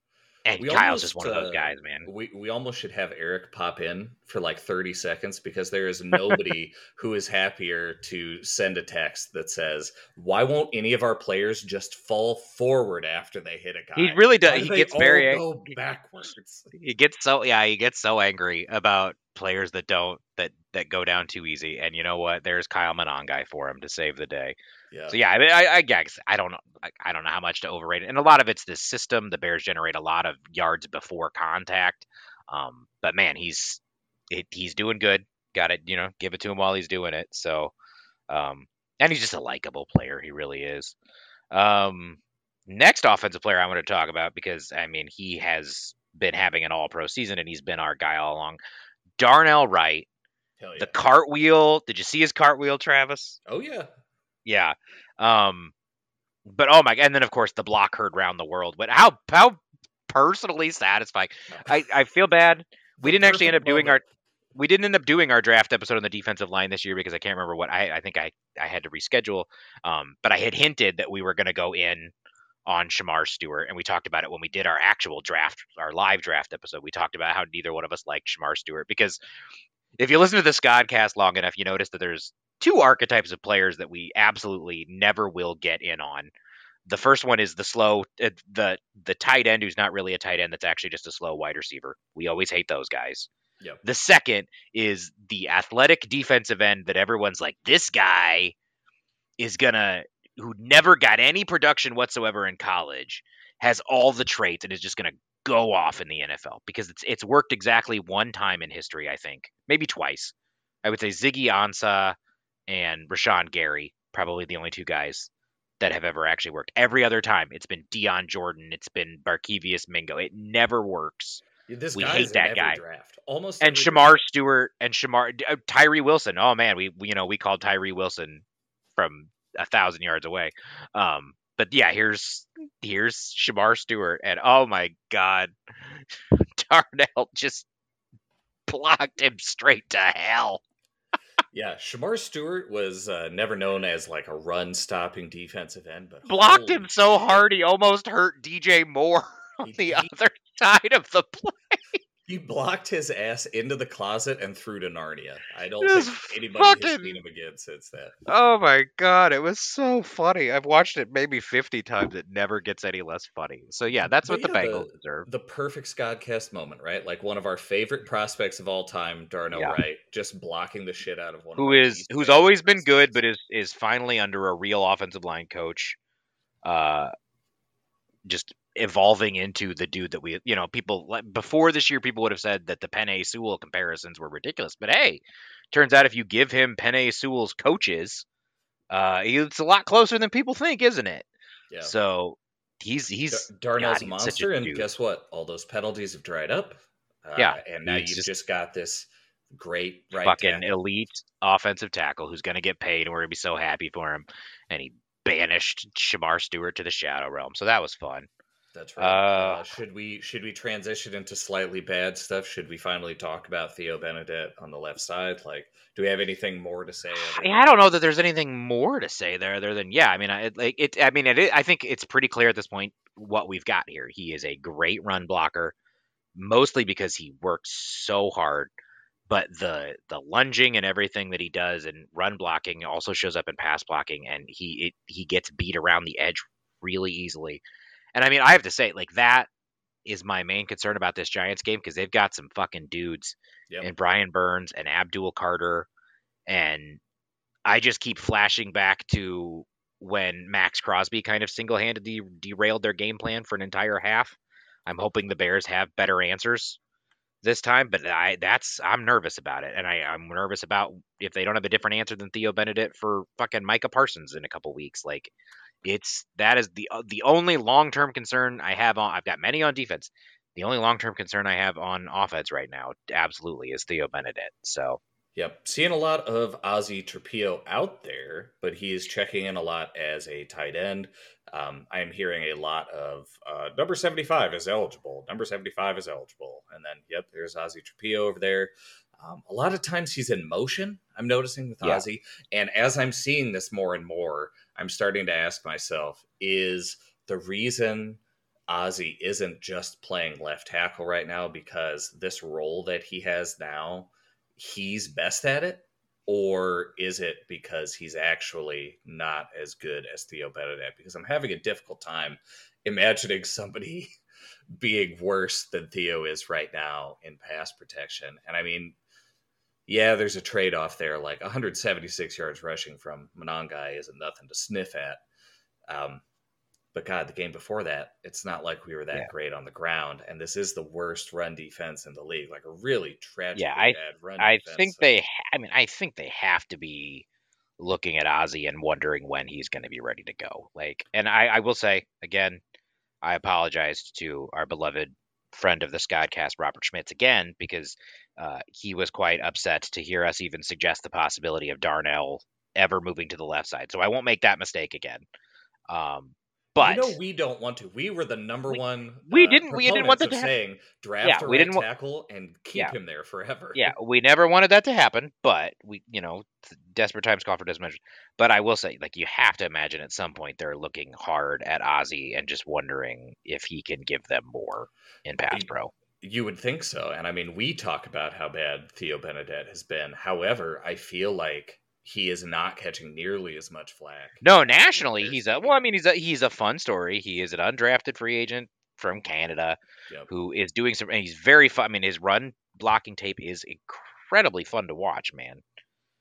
and we Kyle's just almost one of those uh, guys, man. we we almost should have Eric pop in for like thirty seconds because there is nobody who is happier to send a text that says, "Why won't any of our players just fall forward after they hit a He guy? really does. Why do He they gets all very go backwards?" he gets so yeah he gets so angry about players that don't that that go down too easy. And you know what? There's Kyle Monongai for him to save the day. Yeah, So yeah, I mean, I, I guess I don't know. I, I don't know how much to overrate it, and a lot of it's this system. The Bears generate a lot of yards before contact, um, but man, he's it, he's doing good. Got it, you know, give it to him while he's doing it. So, um, and he's just a likable player. He really is. Um, next offensive player I want to talk about because I mean he has been having an All Pro season and he's been our guy all along. Darnell Wright, hell the yeah. cartwheel. Did you see his cartwheel, Travis? Oh yeah. Yeah. Um, but oh my, and then of course the block heard round the world. But how how personally satisfying. I I feel bad. We The didn't actually end perfect up doing moment. our we didn't end up doing our draft episode on the defensive line this year because I can't remember what I I think I I had to reschedule. Um, but I had hinted that we were going to go in on Shamar Stewart, and we talked about it when we did our actual draft, our live draft episode. We talked about how neither one of us liked Shamar Stewart because if you listen to the Scodcast long enough, you notice that there's two archetypes of players that we absolutely never will get in on. The first one is the slow, uh, the the tight end who's not really a tight end. That's actually just a slow wide receiver. We always hate those guys. Yep. The second is the athletic defensive end that everyone's like, this guy is gonna, who never got any production whatsoever in college, has all the traits and is just gonna go off in the N F L because it's it's worked exactly one time in history, I think. Maybe twice. I would say Ziggy Ansah and Rashawn Gary, probably the only two guys that have ever actually worked. Every other time, it's been Dion Jordan, it's been Barkevious Mingo. It never works. This We guy's hate in that every guy. draft, almost And every Shamar draft. Stewart and Shamar uh, Tyree Wilson. Oh man, we, we you know we called Tyree Wilson from a thousand yards away. Um, but yeah, here's here's Shamar Stewart, and oh my god, Darnell just blocked him straight to hell. Yeah, Shamar Stewart was uh, never known as like a run-stopping defensive end, but Blocked him holy so shit, hard he almost hurt D J Moore on he, the he other side of the play. he blocked his ass into the closet and through to Narnia. I don't Just think anybody has fucking seen him again since that. oh my god, it was so funny. I've watched it maybe fifty times. It never gets any less funny. So yeah, that's But what the yeah, Bengals the deserve. the perfect Scottcast moment, right? Like one of our favorite prospects of all time, Darnell Yeah. Wright, just blocking the shit out of one Who of our is least who's favorite always been good, prospects. but is is finally under a real offensive line coach. Uh just evolving into the dude that we, you know, people like before this year, people would have said that the Penei Sewell comparisons were ridiculous. But hey, turns out if you give him Penei Sewell's coaches, uh, it's a lot closer than people think, isn't it? Yeah. So he's Dar- he's Darnell's God, a he's such a monster, and dude. guess what? All those penalties have dried up. Uh, Yeah, and now he's you've just just got this great right fucking tackle. elite offensive tackle who's going to get paid, and we're going to be so happy for him. And he banished Shamar Stewart to the Shadow Realm, so that was fun. That's right. Uh, Uh, should we should we transition into slightly bad stuff? Should we finally talk about Theo Benedette on the left side? Like, do we have anything more to say? Other Yeah, than I don't know that there's anything more to say there other than yeah. I mean, I, it, like it. I mean, it, I think it's pretty clear at this point what we've got here. He is a great run blocker, mostly because he works so hard. But the the lunging and everything that he does and run blocking also shows up in pass blocking, and he it, he gets beat around the edge really easily. And I mean, I have to say, like that is my main concern about this Giants game because they've got some fucking dudes Yep. in Brian Burns and Abdul Carter and I just keep flashing back to when Max Crosby kind of single-handedly derailed their game plan for an entire half. I'm hoping the Bears have better answers this time, but I that's I'm nervous about it, and I, I'm nervous about if they don't have a different answer than Theo Benedict for fucking Micah Parsons in a couple weeks. Like it's that is the uh, the only long-term concern I have on. I've got many on defense. The only long-term concern I have on offense right now, absolutely, is Theo Benedict. So. Yep. Seeing a lot of Ozzy Trapillo out there, but he is checking in a lot as a tight end. Um, I am hearing a lot of uh, number seventy-five is eligible. Number seventy-five is eligible. And then, yep, there's Ozzy Trapillo over there. Um, a lot of times he's in motion, I'm noticing with Yeah. Ozzy. And as I'm seeing this more and more, I'm starting to ask myself, is the reason Ozzy isn't just playing left tackle right now because this role that he has now, he's best at it, or is it because he's actually not as good as Theo Benedict? Because I'm having a difficult time imagining somebody being worse than Theo is right now in pass protection. And I mean, yeah, there's a trade-off there. Like one hundred seventy-six yards rushing from Monangai isn't nothing to sniff at. Um, But God, the game before that, it's not like we were that Yeah. great on the ground, and this is the worst run defense in the league, like a really tragically Yeah, I bad run I defense. think So, they. ha- I mean, I think they have to be looking at Ozzy and wondering when he's going to be ready to go. Like, and I, I will say again, I apologize to our beloved friend of the Scodcast, Robert Schmitz, again because uh, he was quite upset to hear us even suggest the possibility of Darnell ever moving to the left side. So I won't make that mistake again. Um, but you know, we don't want to. We were the number we, one we uh, didn't. We didn't want proponents that of to happen. saying draft Yeah, a we right didn't. wa- tackle and keep Yeah, him there forever. yeah, we never wanted that to happen, but we, you know, th- desperate times call for desperate measures. But I will say, like, you have to imagine at some point they're looking hard at Ozzy and just wondering if he can give them more in pass Y- pro. You would think so. And I mean, we talk about how bad Theo Benedict has been. However, I feel like he is not catching nearly as much flack. No, as the nationally, Bears he's a T V. well. I mean, he's a he's a fun story. He is an undrafted free agent from Canada Yep. who is doing some. And he's very fun. I mean, his run blocking tape is incredibly fun to watch, man.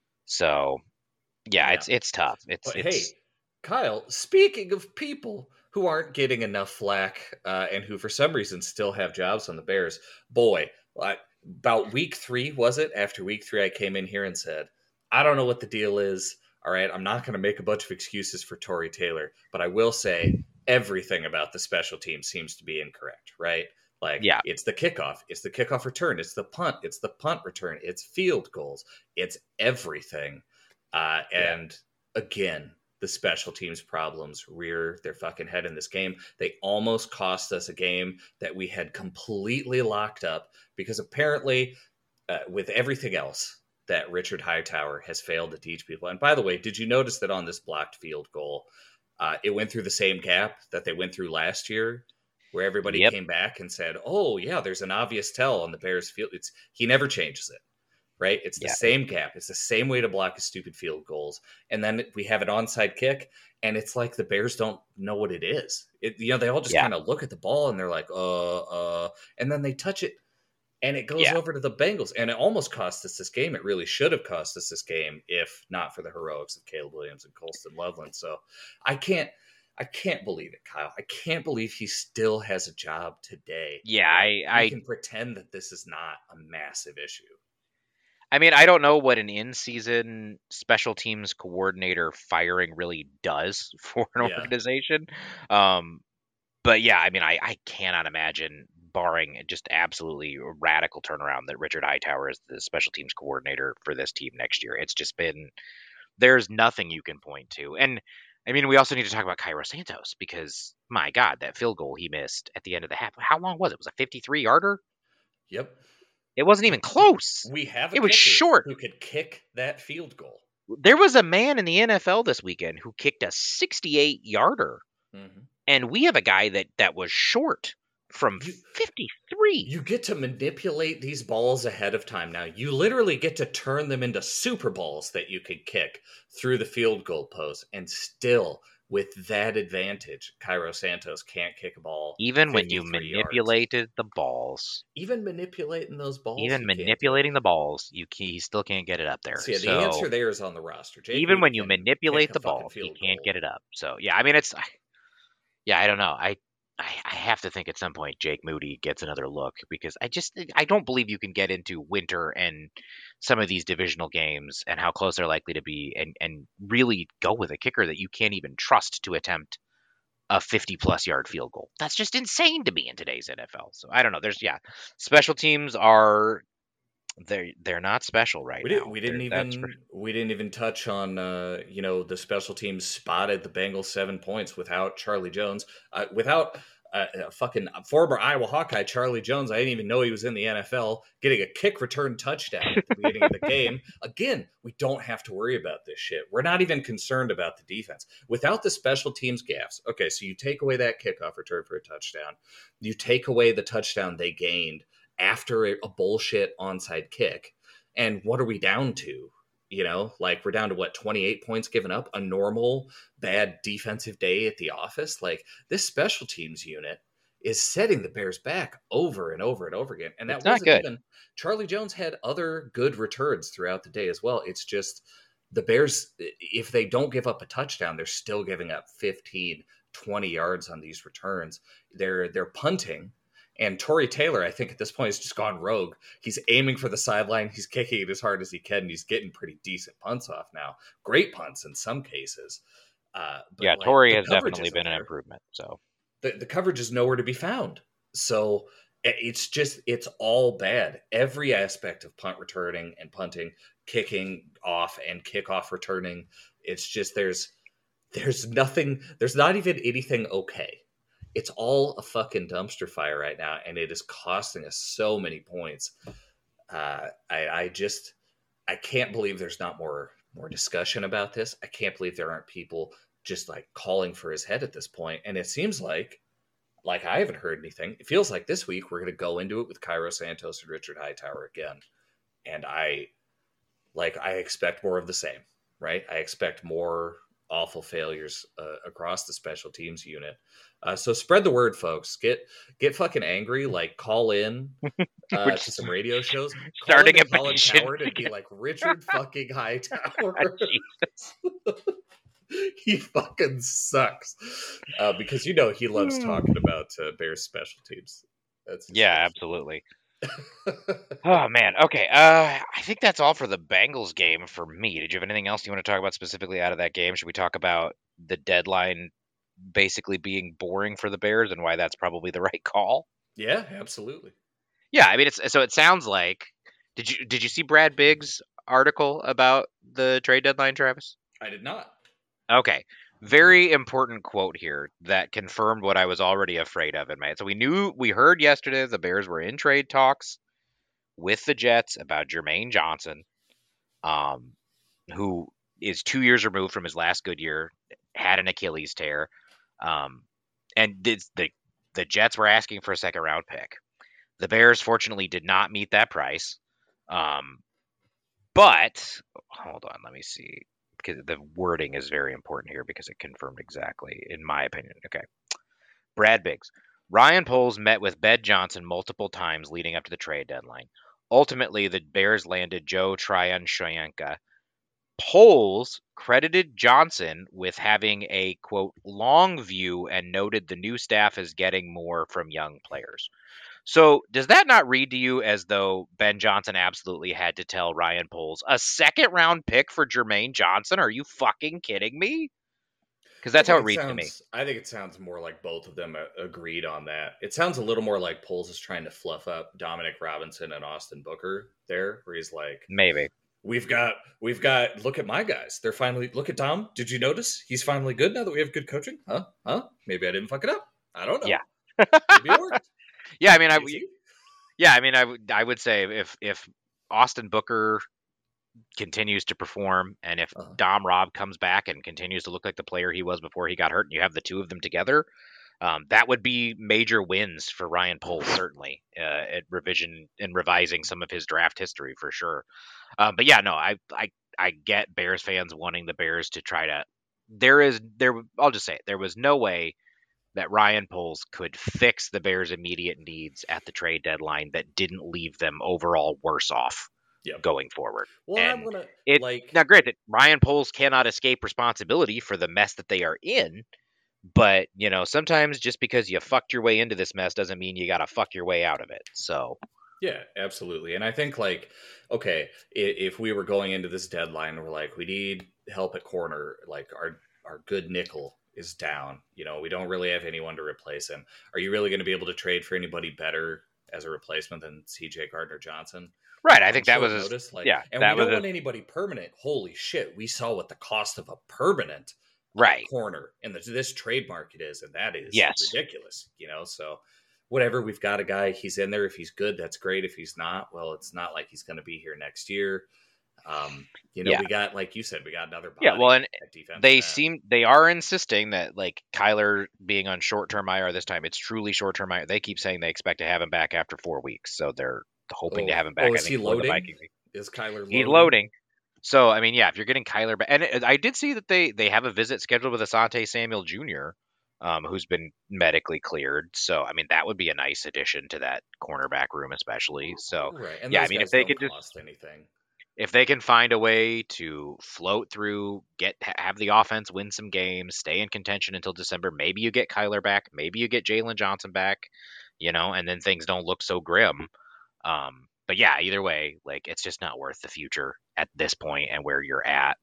So yeah, Yeah. it's it's tough. It's But it's hey, Kyle, speaking of people who aren't getting enough flack uh, and who for some reason still have jobs on the Bears. Boy, I, about week three, was it? After week three, I came in here and said, I don't know what the deal is. All right, I'm not going to make a bunch of excuses for Tory Taylor, but I will say everything about the special team seems to be incorrect, right? Like, Yeah. it's the kickoff, it's the kickoff return, it's the punt, it's the punt return, it's field goals, it's everything. Uh, and yeah. again, the special teams problems rear their fucking head in this game. They almost cost us a game that we had completely locked up because apparently, uh, with everything else that Richard Hightower has failed to teach people. And by the way, did you notice that on this blocked field goal, uh, it went through the same gap that they went through last year, where everybody Yep. came back and said, oh, yeah, there's an obvious tell on the Bears field. It's He never changes it, right? It's the Yeah. same gap. It's the same way to block his stupid field goals. And then we have an onside kick, and it's like the Bears don't know what it is. It, you know, they all just Yeah. kind of look at the ball, and they're like, uh, uh, and then they touch it, and it goes Yeah. over to the Bengals. And it almost cost us this game. It really should have cost us this game if not for the heroics of Caleb Williams and Colston Loveland. So I can't, I can't believe it, Kyle. I can't believe he still has a job today. Yeah, I, We I can pretend that this is not a massive issue. I mean, I don't know what an in-season special teams coordinator firing really does for an Yeah. organization. Um, but yeah, I mean, I, I cannot imagine, barring just absolutely radical turnaround, that Richard Hightower is the special teams coordinator for this team next year. It's just been, there's nothing you can point to. And I mean, we also need to talk about Cairo Santos because, my God, that field goal he missed at the end of the half. How long was it? Was it a fifty-three yarder? Yep. It wasn't even close. We have a It was kicker short. who could kick that field goal. There was a man in the N F L this weekend who kicked a sixty-eight yarder, Mm-hmm. and we have a guy that that was short from You- fifty-three. You get to manipulate these balls ahead of time now. You literally get to turn them into Super Bowls that you could kick through the field goal post, and still, with that advantage, Cairo Santos can't kick a ball. Even when you fifty-three manipulated yards. the balls, Even manipulating those balls, even you can't do it. manipulating the balls, you can, you still can't get it up there. So yeah, the So answer there is on the roster. Jake even when Moody you can manipulate kick a the fucking ball, you field can't goal. get it up. So yeah, I mean, it's yeah, I don't know. I, I I have to think at some point Jake Moody gets another look because I just I don't believe you can get into winter and some of these divisional games and how close they're likely to be and and really go with a kicker that you can't even trust to attempt a fifty plus yard field goal. That's just insane to me in today's N F L. So I don't know. There's yeah, special teams are they're they're not special right We now. didn't. We didn't They're- that's even. for- We didn't even touch on. Uh, you know, the special teams spotted the Bengals seven points without Charlie Jones. Uh, without uh, a fucking former Iowa Hawkeye Charlie Jones. I didn't even know he was in the N F L. Getting a kick return touchdown at the beginning of the game. Again, we don't have to worry about this shit. We're not even concerned about the defense without the special teams gaffes. Okay, so you take away that kickoff return for a touchdown. You take away the touchdown they gained after a, a bullshit onside kick. And what are we down to? You know, like we're down to what, twenty-eight points given up, a normal bad defensive day at the office. Like this special teams unit is setting the Bears back over and over and over again. And that It's not wasn't good. even, Charlie Jones had other good returns throughout the day as well. It's just the Bears, if they don't give up a touchdown, they're still giving up fifteen, twenty yards on these returns. They're, they're punting. And Tory Taylor, I think at this point, has just gone rogue. He's aiming for the sideline. He's kicking it as hard as he can. And he's getting pretty decent punts off now. Great punts in some cases. Uh, but yeah, like, Tory the has coverage definitely isn't been an there. improvement. So The, the coverage is nowhere to be found. So it's just, it's all bad. Every aspect of punt returning and punting, kicking off and kickoff returning. It's just, there's, there's nothing, there's not even anything okay. It's all a fucking dumpster fire right now, and it is costing us so many points. Uh, I, I just, I can't believe there's not more more discussion about this. I can't believe there aren't people just like calling for his head at this point. And it seems like, like I haven't heard anything. It feels like this week we're going to go into it with Cairo Santos and Richard Hightower again, and I, like, I expect more of the same. Right? I expect more awful failures uh, across the special teams unit. Uh, so spread the word, folks. Get get fucking angry. Like call in uh, to some radio shows. Call starting into a Colin petition. Coward and be like Richard fucking Hightower. Jesus. he fucking sucks. Uh, because you know he loves talking about uh, Bears special teams. That's his Yeah, special. absolutely. Oh man. Okay. Uh, I think that's all for the Bengals game for me. Did you have anything else you want to talk about specifically out of that game? Should we talk about the deadline basically being boring for the Bears and why that's probably the right call? Yeah, absolutely. Yeah, I mean, it's so it sounds like. Did you did you see Brad Biggs' article about the trade deadline, Travis? I did not. Okay. Very important quote here that confirmed what I was already afraid of in my head. So we knew we heard yesterday the Bears were in trade talks with the Jets about Jermaine Johnson, um, who is two years removed from his last good year, had an Achilles tear, um, and did, the the Jets were asking for a second round pick. The Bears fortunately did not meet that price, um, but hold on, let me see because the wording is very important here because it confirmed exactly, in my opinion. Okay, Brad Biggs. Ryan Poles met with Ben Johnson multiple times leading up to the trade deadline. Ultimately, the Bears landed Joe Tryon-Shoyinka. Poles credited Johnson with having a, quote, long view and noted the new staff is getting more from young players. So does that not read to you as though Ben Johnson absolutely had to tell Ryan Poles, a second round pick for Jermaine Johnson? Are you fucking kidding me? Because I that's how think it it reads to me. sounds. I think it sounds more like both of them uh, agreed on that. It sounds a little more like Poles is trying to fluff up Dominic Robinson and Austin Booker there, where he's like, Maybe. "We've got, we've got. Look at my guys. They're finally. Look at Dom. Did you notice? He's finally good now that we have good coaching. Huh? Huh? Maybe I didn't fuck it up. I don't know. Yeah. Maybe it worked. Yeah, I mean, I Crazy. yeah, I mean, I would I would say if if Austin Booker continues to perform, and if Uh-huh. Dom Rob comes back and continues to look like the player he was before he got hurt, and you have the two of them together, um, that would be major wins for Ryan Poles, certainly, uh, at revision and revising some of his draft history for sure. Um, but yeah, no, I, I I get Bears fans wanting the Bears to try to. There is there. I'll just say it, there was no way that Ryan Poles could fix the Bears' immediate needs at the trade deadline that didn't leave them overall worse off Yep. going forward. Well, and I'm And gonna it like. now, granted, Ryan Poles cannot escape responsibility for the mess that they are in. But you know, sometimes just because you fucked your way into this mess doesn't mean you got to fuck your way out of it. So Yeah, absolutely. And I think like, okay, if, if we were going into this deadline, we're like, we need help at corner. Like our our good nickel is down. You know, we don't really have anyone to replace him. Are you really going to be able to trade for anybody better as a replacement than C J Gardner Johnson? right, I On think that short was his, notice, like, yeah, and we that was don't a, want anybody permanent. Holy shit, we saw what the cost of a permanent uh, right. corner in the, this trade market is, and that is Yes. ridiculous. You know, so whatever, we've got a guy. He's in there. If he's good, that's great. If he's not, well, it's not like he's going to be here next year. Um, you know, Yeah. we got, like you said, we got another body Yeah, well, and at defense. they seem they are insisting that like Kyler being on short term I R this time, it's truly short term I R. They keep saying they expect to have him back after four weeks, so they're hoping Oh, to have him back. oh, I is he think for the loading? Vikings. Is Kyler loading? He's loading. So I mean, yeah, if you're getting Kyler back, and it, I did see that they they have a visit scheduled with Asante Samuel Junior, um, who's been medically cleared. So I mean, that would be a nice addition to that cornerback room, especially. So Right, and yeah, I those mean, if guys they don't could just cost anything. if they can find a way to float through, get have the offense win some games, stay in contention until December, maybe you get Kyler back, maybe you get Jalen Johnson back, you know, and then things don't look so grim. Um, but yeah, either way, like it's just not worth the future at this point and where you're at.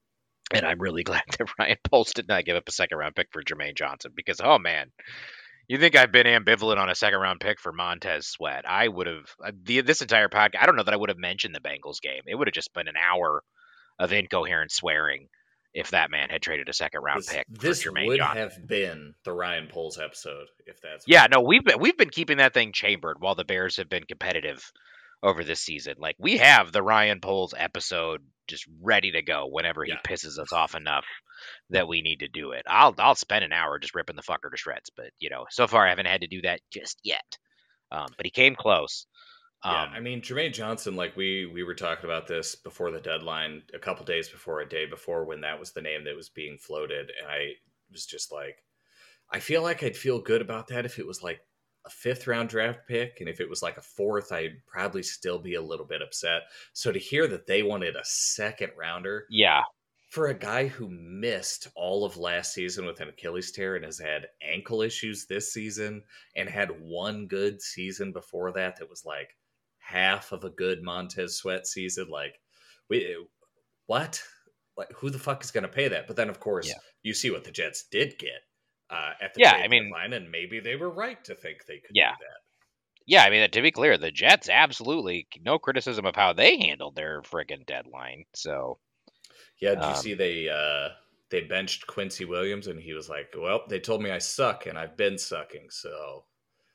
And I'm really glad that Ryan Poles did not give up a second round pick for Jermaine Johnson because, oh man, you think I've been ambivalent on a second round pick for Montez Sweat? I would have uh, the this entire podcast. I don't know that I would have mentioned the Bengals game. It would have just been an hour of incoherent swearing if that man had traded a second round This pick for this Jermaine would Johnson. have been the Ryan Poles episode if that's Yeah, no, we've been we've been keeping that thing chambered while the Bears have been competitive over this season. Like we have the Ryan Poles episode just ready to go whenever he yeah. pisses us off enough that we need to do it. I'll I'll spend an hour just ripping the fucker to shreds, but you know, so far I haven't had to do that just yet. Um, but he came close. Yeah, Um, I mean Jermaine Johnson, like we we were talking about this before the deadline, a couple days before, a day before, when that was the name that was being floated, and I was just like, I feel like I'd feel good about that if it was like a fifth round draft pick, and if it was like a fourth, I'd probably still be a little bit upset. So to hear that they wanted a second rounder, yeah, for a guy who missed all of last season with an Achilles tear and has had ankle issues this season and had one good season before that that was like half of a good Montez Sweat season, like we what? Like who the fuck is going to pay that? But then of course Yeah. you see what the Jets did get uh, at the Yeah, trade I mean, deadline, and maybe they were right to think they could yeah. do that. Yeah, I mean, to be clear, the Jets absolutely no criticism of how they handled their friggin' deadline. So, Yeah, did you um, see they uh they benched Quincy Williams and he was like, "Well, they told me I suck and I've been sucking, so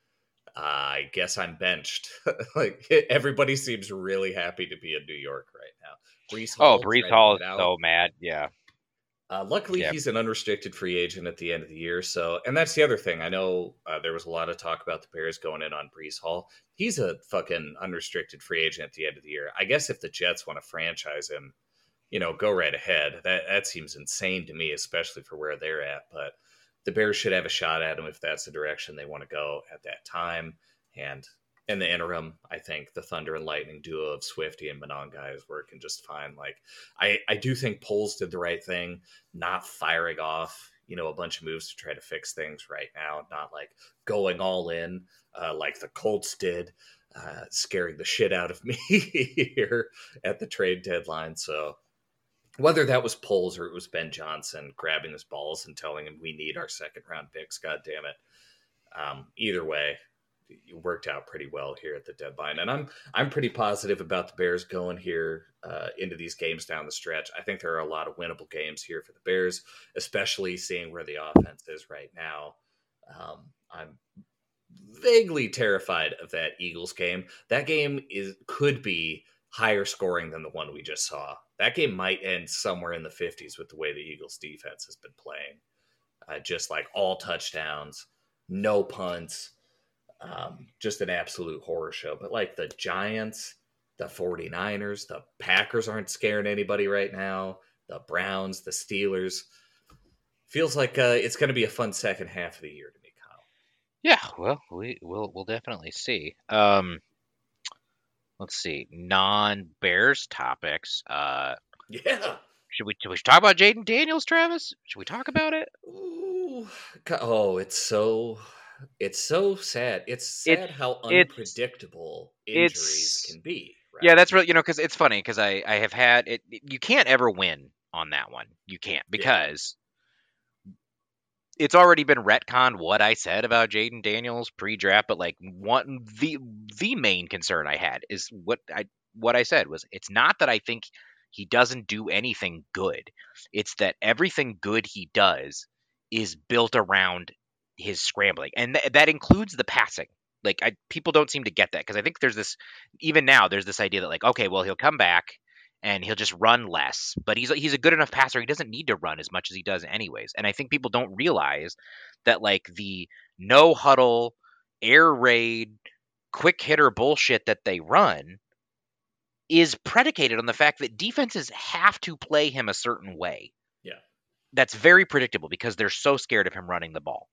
uh, I guess I'm benched." Like everybody seems really happy to be in New York right now. Brees oh, Hall Brees tried to Hall is get out. so mad. Yeah, Uh, luckily, yeah, he's an unrestricted free agent at the end of the year. So, and that's the other thing. I know uh, there was a lot of talk about the Bears going in on Brees Hall. He's a fucking unrestricted free agent at the end of the year. I guess if the Jets want to franchise him, you know, go right ahead. That that seems insane to me, especially for where they're at. But the Bears should have a shot at him if that's the direction they want to go at that time. And in the interim, I think the Thunder and Lightning duo of Swifty and Mononga is working just fine. Like I, I do think Poles did the right thing, not firing off, you know, a bunch of moves to try to fix things right now, not like going all in uh, like the Colts did, uh, scaring the shit out of me here at the trade deadline. So whether that was Poles or it was Ben Johnson grabbing his balls and telling him we need our second round picks, god damn it. Um, either way, it worked out pretty well here at the deadline, and I'm I'm pretty positive about the Bears going here uh, into these games down the stretch. I think there are a lot of winnable games here for the Bears, especially seeing where the offense is right now. Um, I'm vaguely terrified of that Eagles game. That game is could be higher scoring than the one we just saw. That game might end somewhere in the fifties with the way the Eagles defense has been playing. Uh, just like all touchdowns, no punts, um, just an absolute horror show. But like the Giants, the 49ers, the Packers aren't scaring anybody right now. The Browns, the Steelers. Feels like uh, it's going to be a fun second half of the year to me, Kyle. yeah. Well, we will we'll definitely see. Um, let's see, non-Bears topics. Uh, Yeah. should we should we talk about Jaden Daniels, Travis? Should we talk about it? Ooh. Oh, it's so it's so sad. It's It's sad how it's unpredictable injuries it's can be, yeah. right? That's really you know because it's funny because I I have had it. You can't ever win on that one. You can't Yeah. because it's already been retconned what I said about Jaden Daniels pre-draft, but like one the the main concern I had is what I what I said was it's not that I think he doesn't do anything good. It's that everything good he does is built around his scrambling, and th- that includes the passing. Like I, people don't seem to get that because I think there's this even now there's this idea that like okay, well he'll come back and he'll just run less. But he's he's a good enough passer. He doesn't need to run as much as he does anyways. And I think people don't realize that like the no huddle, air raid, quick hitter bullshit that they run is predicated on the fact that defenses have to play him a certain way. Yeah. That's very predictable because they're so scared of him running the ball.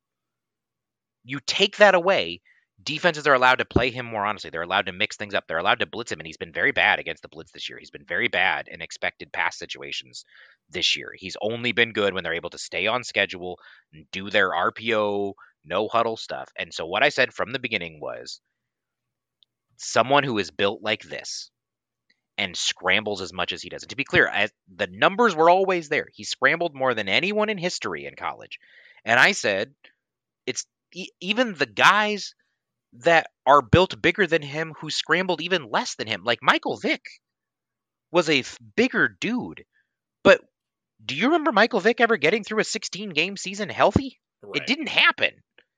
You take that away, defenses are allowed to play him more honestly. They're allowed to mix things up. They're allowed to blitz him, and he's been very bad against the blitz this year. He's been very bad in expected pass situations this year. He's only been good when they're able to stay on schedule and do their R P O, no huddle stuff. And so what I said from the beginning was someone who is built like this and scrambles as much as he does. And to be clear, I, the numbers were always there. He scrambled more than anyone in history in college. And I said, it's e- even the guys that are built bigger than him who scrambled even less than him. Like Michael Vick was a f- bigger dude. But do you remember Michael Vick ever getting through a sixteen game season healthy? It Right. didn't happen.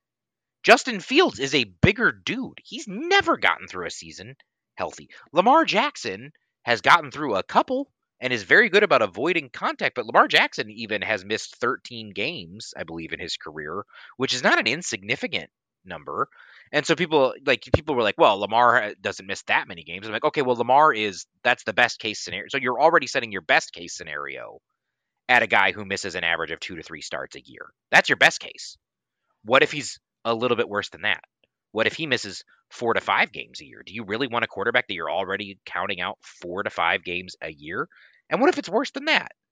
Justin Fields is a bigger dude. He's never gotten through a season healthy. Lamar Jackson has gotten through a couple and is very good about avoiding contact, but Lamar Jackson even has missed thirteen games, I believe, in his career, which is not an insignificant number. And so people like people were like, "Well, Lamar doesn't miss that many games." I'm like, "Okay, well, Lamar is that's the best case scenario." So you're already setting your best case scenario at a guy who misses an average of two to three starts a year. That's your best case. What if he's a little bit worse than that? What if he misses four to five games a year? Do you really want a quarterback that you're already counting out four to five games a year? And what if it's worse than that?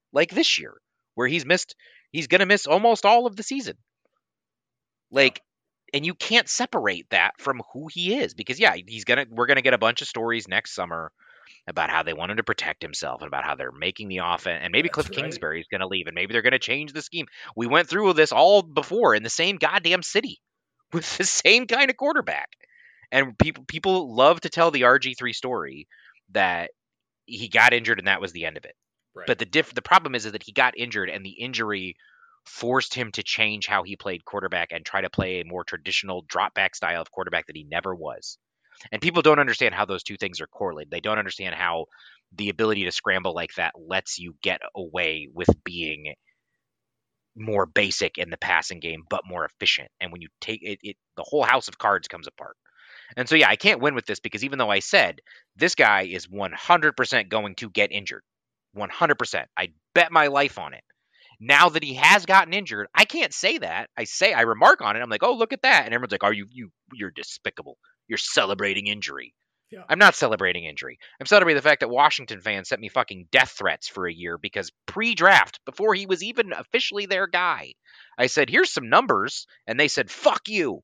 like this year, where he's missed, he's going to miss almost all of the season. Yeah. Like, and you can't separate that from who he is because, yeah, he's going to, we're going to get a bunch of stories next summer about how they want him to protect himself and about how they're making the offense. And maybe That's Cliff right. Kingsbury is going to leave and maybe they're going to change the scheme. We went through this all before in the same goddamn city with the same kind of quarterback. And people people love to tell the R G three story that he got injured and that was the end of it. Right. But the diff- the problem is, is that he got injured and the injury forced him to change how he played quarterback and try to play a more traditional drop back style of quarterback that he never was. And people don't understand how those two things are correlated. They don't understand how the ability to scramble like that lets you get away with being more basic in the passing game, but more efficient. And when you take it, it the whole house of cards comes apart. And so, yeah, I can't win with this because even though I said this guy is one hundred percent going to get injured, one hundred percent, I bet my life on it. Now that he has gotten injured, I can't say that. I say I remark on it. I'm like, oh, look at that, and everyone's like, "Are you you you're despicable? You're celebrating injury." Yeah. I'm not celebrating injury. I'm celebrating the fact that Washington fans sent me fucking death threats for a year because pre-draft, before he was even officially their guy, I said, "Here's some numbers," and they said, "Fuck you."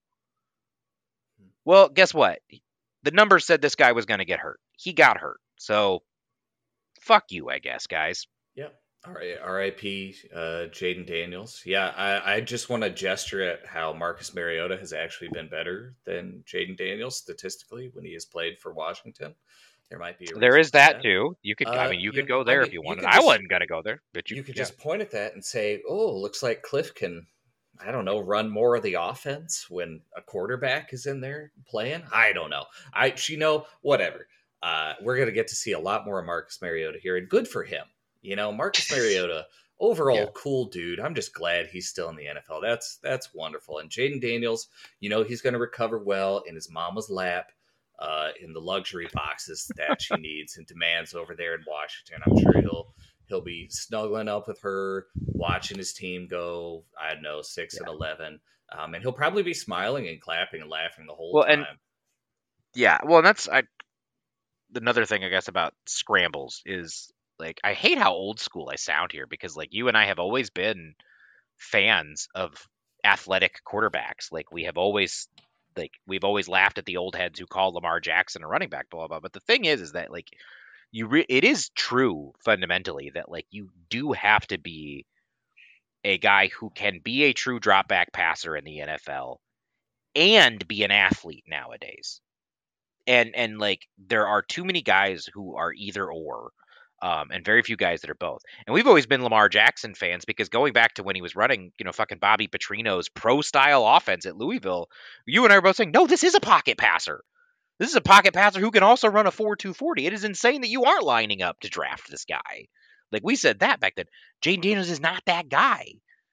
Well, guess what? The numbers said this guy was going to get hurt. He got hurt. So, fuck you, I guess, guys. Yep. All right. R I P uh, Jaden Daniels. Yeah, I, I just want to gesture at how Marcus Mariota has actually been better than Jaden Daniels statistically when he has played for Washington. There might be a There reason is for that that. too. You could, I Uh, mean, you could you, go I there if mean, you you wanted. could I just wasn't gonna go there, but you, you could yeah. just point at that and say, "Oh, looks like Cliff can, I don't know, run more of the offense when a quarterback is in there playing." I don't know. I, you know, whatever. Uh, we're gonna get to see a lot more of Marcus Mariota here, and good for him. You know, Marcus Mariota, Yeah. overall cool dude. I'm just glad he's still in the N F L. That's that's wonderful. And Jaden Daniels, you know, he's gonna recover well in his mama's lap. Uh, in the luxury boxes that she needs and demands over there in Washington. I'm sure he'll he'll be snuggling up with her, watching his team go, I don't know, six and Yeah. eleven, um, and he'll probably be smiling and clapping and laughing the whole Well, and time. yeah, well, and that's I, another thing I guess about scrambles is like I hate how old school I sound here because like you and I have always been fans of athletic quarterbacks. Like we have always like we've always laughed at the old heads who call Lamar Jackson a running back, blah blah. blah. But the thing is, is that like you, re- it is true fundamentally that like you do have to be a guy who can be a true drop back passer in the N F L and be an athlete nowadays. And and like there are too many guys who are either or. Um, and very few guys that are both. And we've always been Lamar Jackson fans because going back to when he was running, you know, fucking Bobby Petrino's pro style offense at Louisville, you and I were both saying, no, this is a pocket passer. This is a pocket passer who can also run a four two forty. It is insane that you aren't lining up to draft this guy. Like we said that back then. Jane Daniels is not that guy.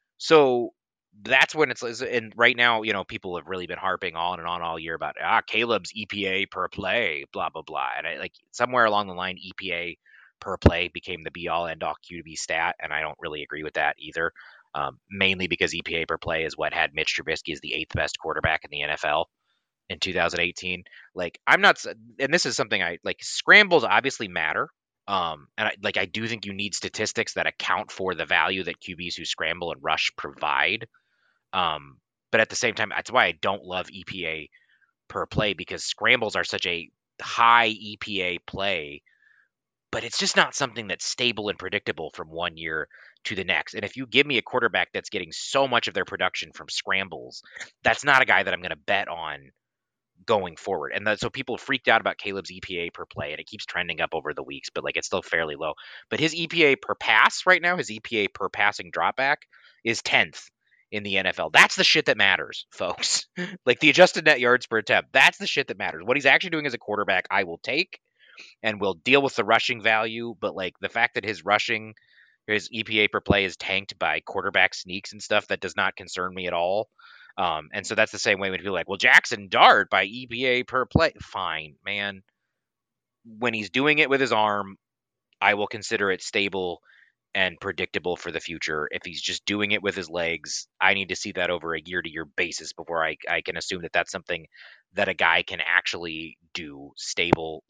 So that's when it's and right now, you know, people have really been harping on and on all year about ah Caleb's E P A per play, blah blah blah. And I, like somewhere along the line, E P A per play became the be all end all Q to B stat, and I don't really agree with that either. Um, mainly because E P A per play is what had Mitch Trubisky as the eighth best quarterback in the N F L in two thousand eighteen. Like I'm not, and this is something I like. Scrambles obviously matter. Um, and I, like I do think you need statistics that account for the value that Q Bs who scramble and rush provide. Um, but at the same time, that's why I don't love E P A per play because scrambles are such a high E P A play, but it's just not something that's stable and predictable from one year to the next. And if you give me a quarterback that's getting so much of their production from scrambles, that's not a guy that I'm going to bet on going forward. And that, so people freaked out about Caleb's E P A per play, and it keeps trending up over the weeks, but like it's still fairly low. But his E P A per pass right now, his E P A per passing dropback is tenth in the N F L. That's the shit that matters, folks. Like the adjusted net yards per attempt. That's the shit that matters. What he's actually doing as a quarterback, I will take and we'll deal with the rushing value. But like the fact that his rushing, his E P A per play is tanked by quarterback sneaks and stuff, that does not concern me at all. Um, and so that's the same way when people are like, well, Jackson Dart by E P A per play. Fine, man. When he's doing it with his arm, I will consider it stable and predictable for the future. If he's just doing it with his legs, I need to see that over a year to year basis before I, I can assume that that's something that a guy can actually do stable, like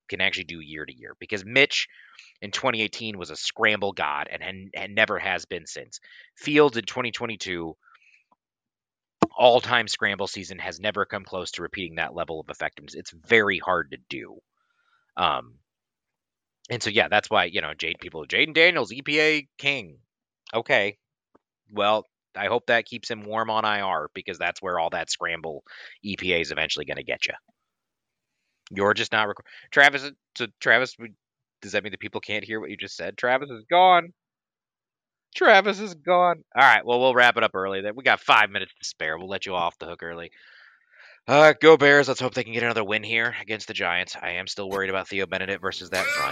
can actually do year to year, because Mitch in twenty eighteen was a scramble god and, and, and never has been since. Fields in twenty twenty-two, all-time scramble season, has never come close to repeating that level of effectiveness. It's very hard to do. Um, and so, yeah, that's why, you know, Jade people, Jaden Daniels, E P A king. Okay. Well, I hope that keeps him warm on I R, because that's where all that scramble E P A is eventually going to get you. You're just not rec- Travis. So Travis, does that mean that people can't hear what you just said? Travis is gone. Travis is gone. All right. Well, we'll wrap it up early. Then we got five minutes to spare. We'll let you off the hook early. Uh, go Bears. Let's hope they can get another win here against the Giants. I am still worried about Theo Benedict versus that front,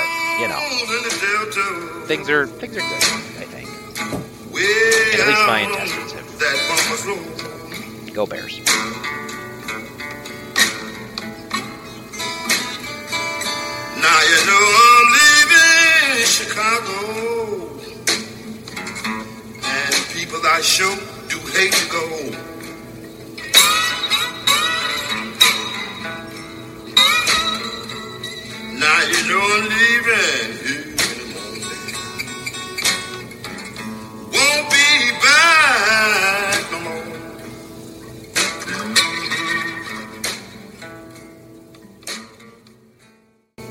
but you know, things are things are good, I think. And at least my intestines have. Go Bears. Now you know I'm leaving Chicago, and people I sure do hate to go. Now you know I'm leaving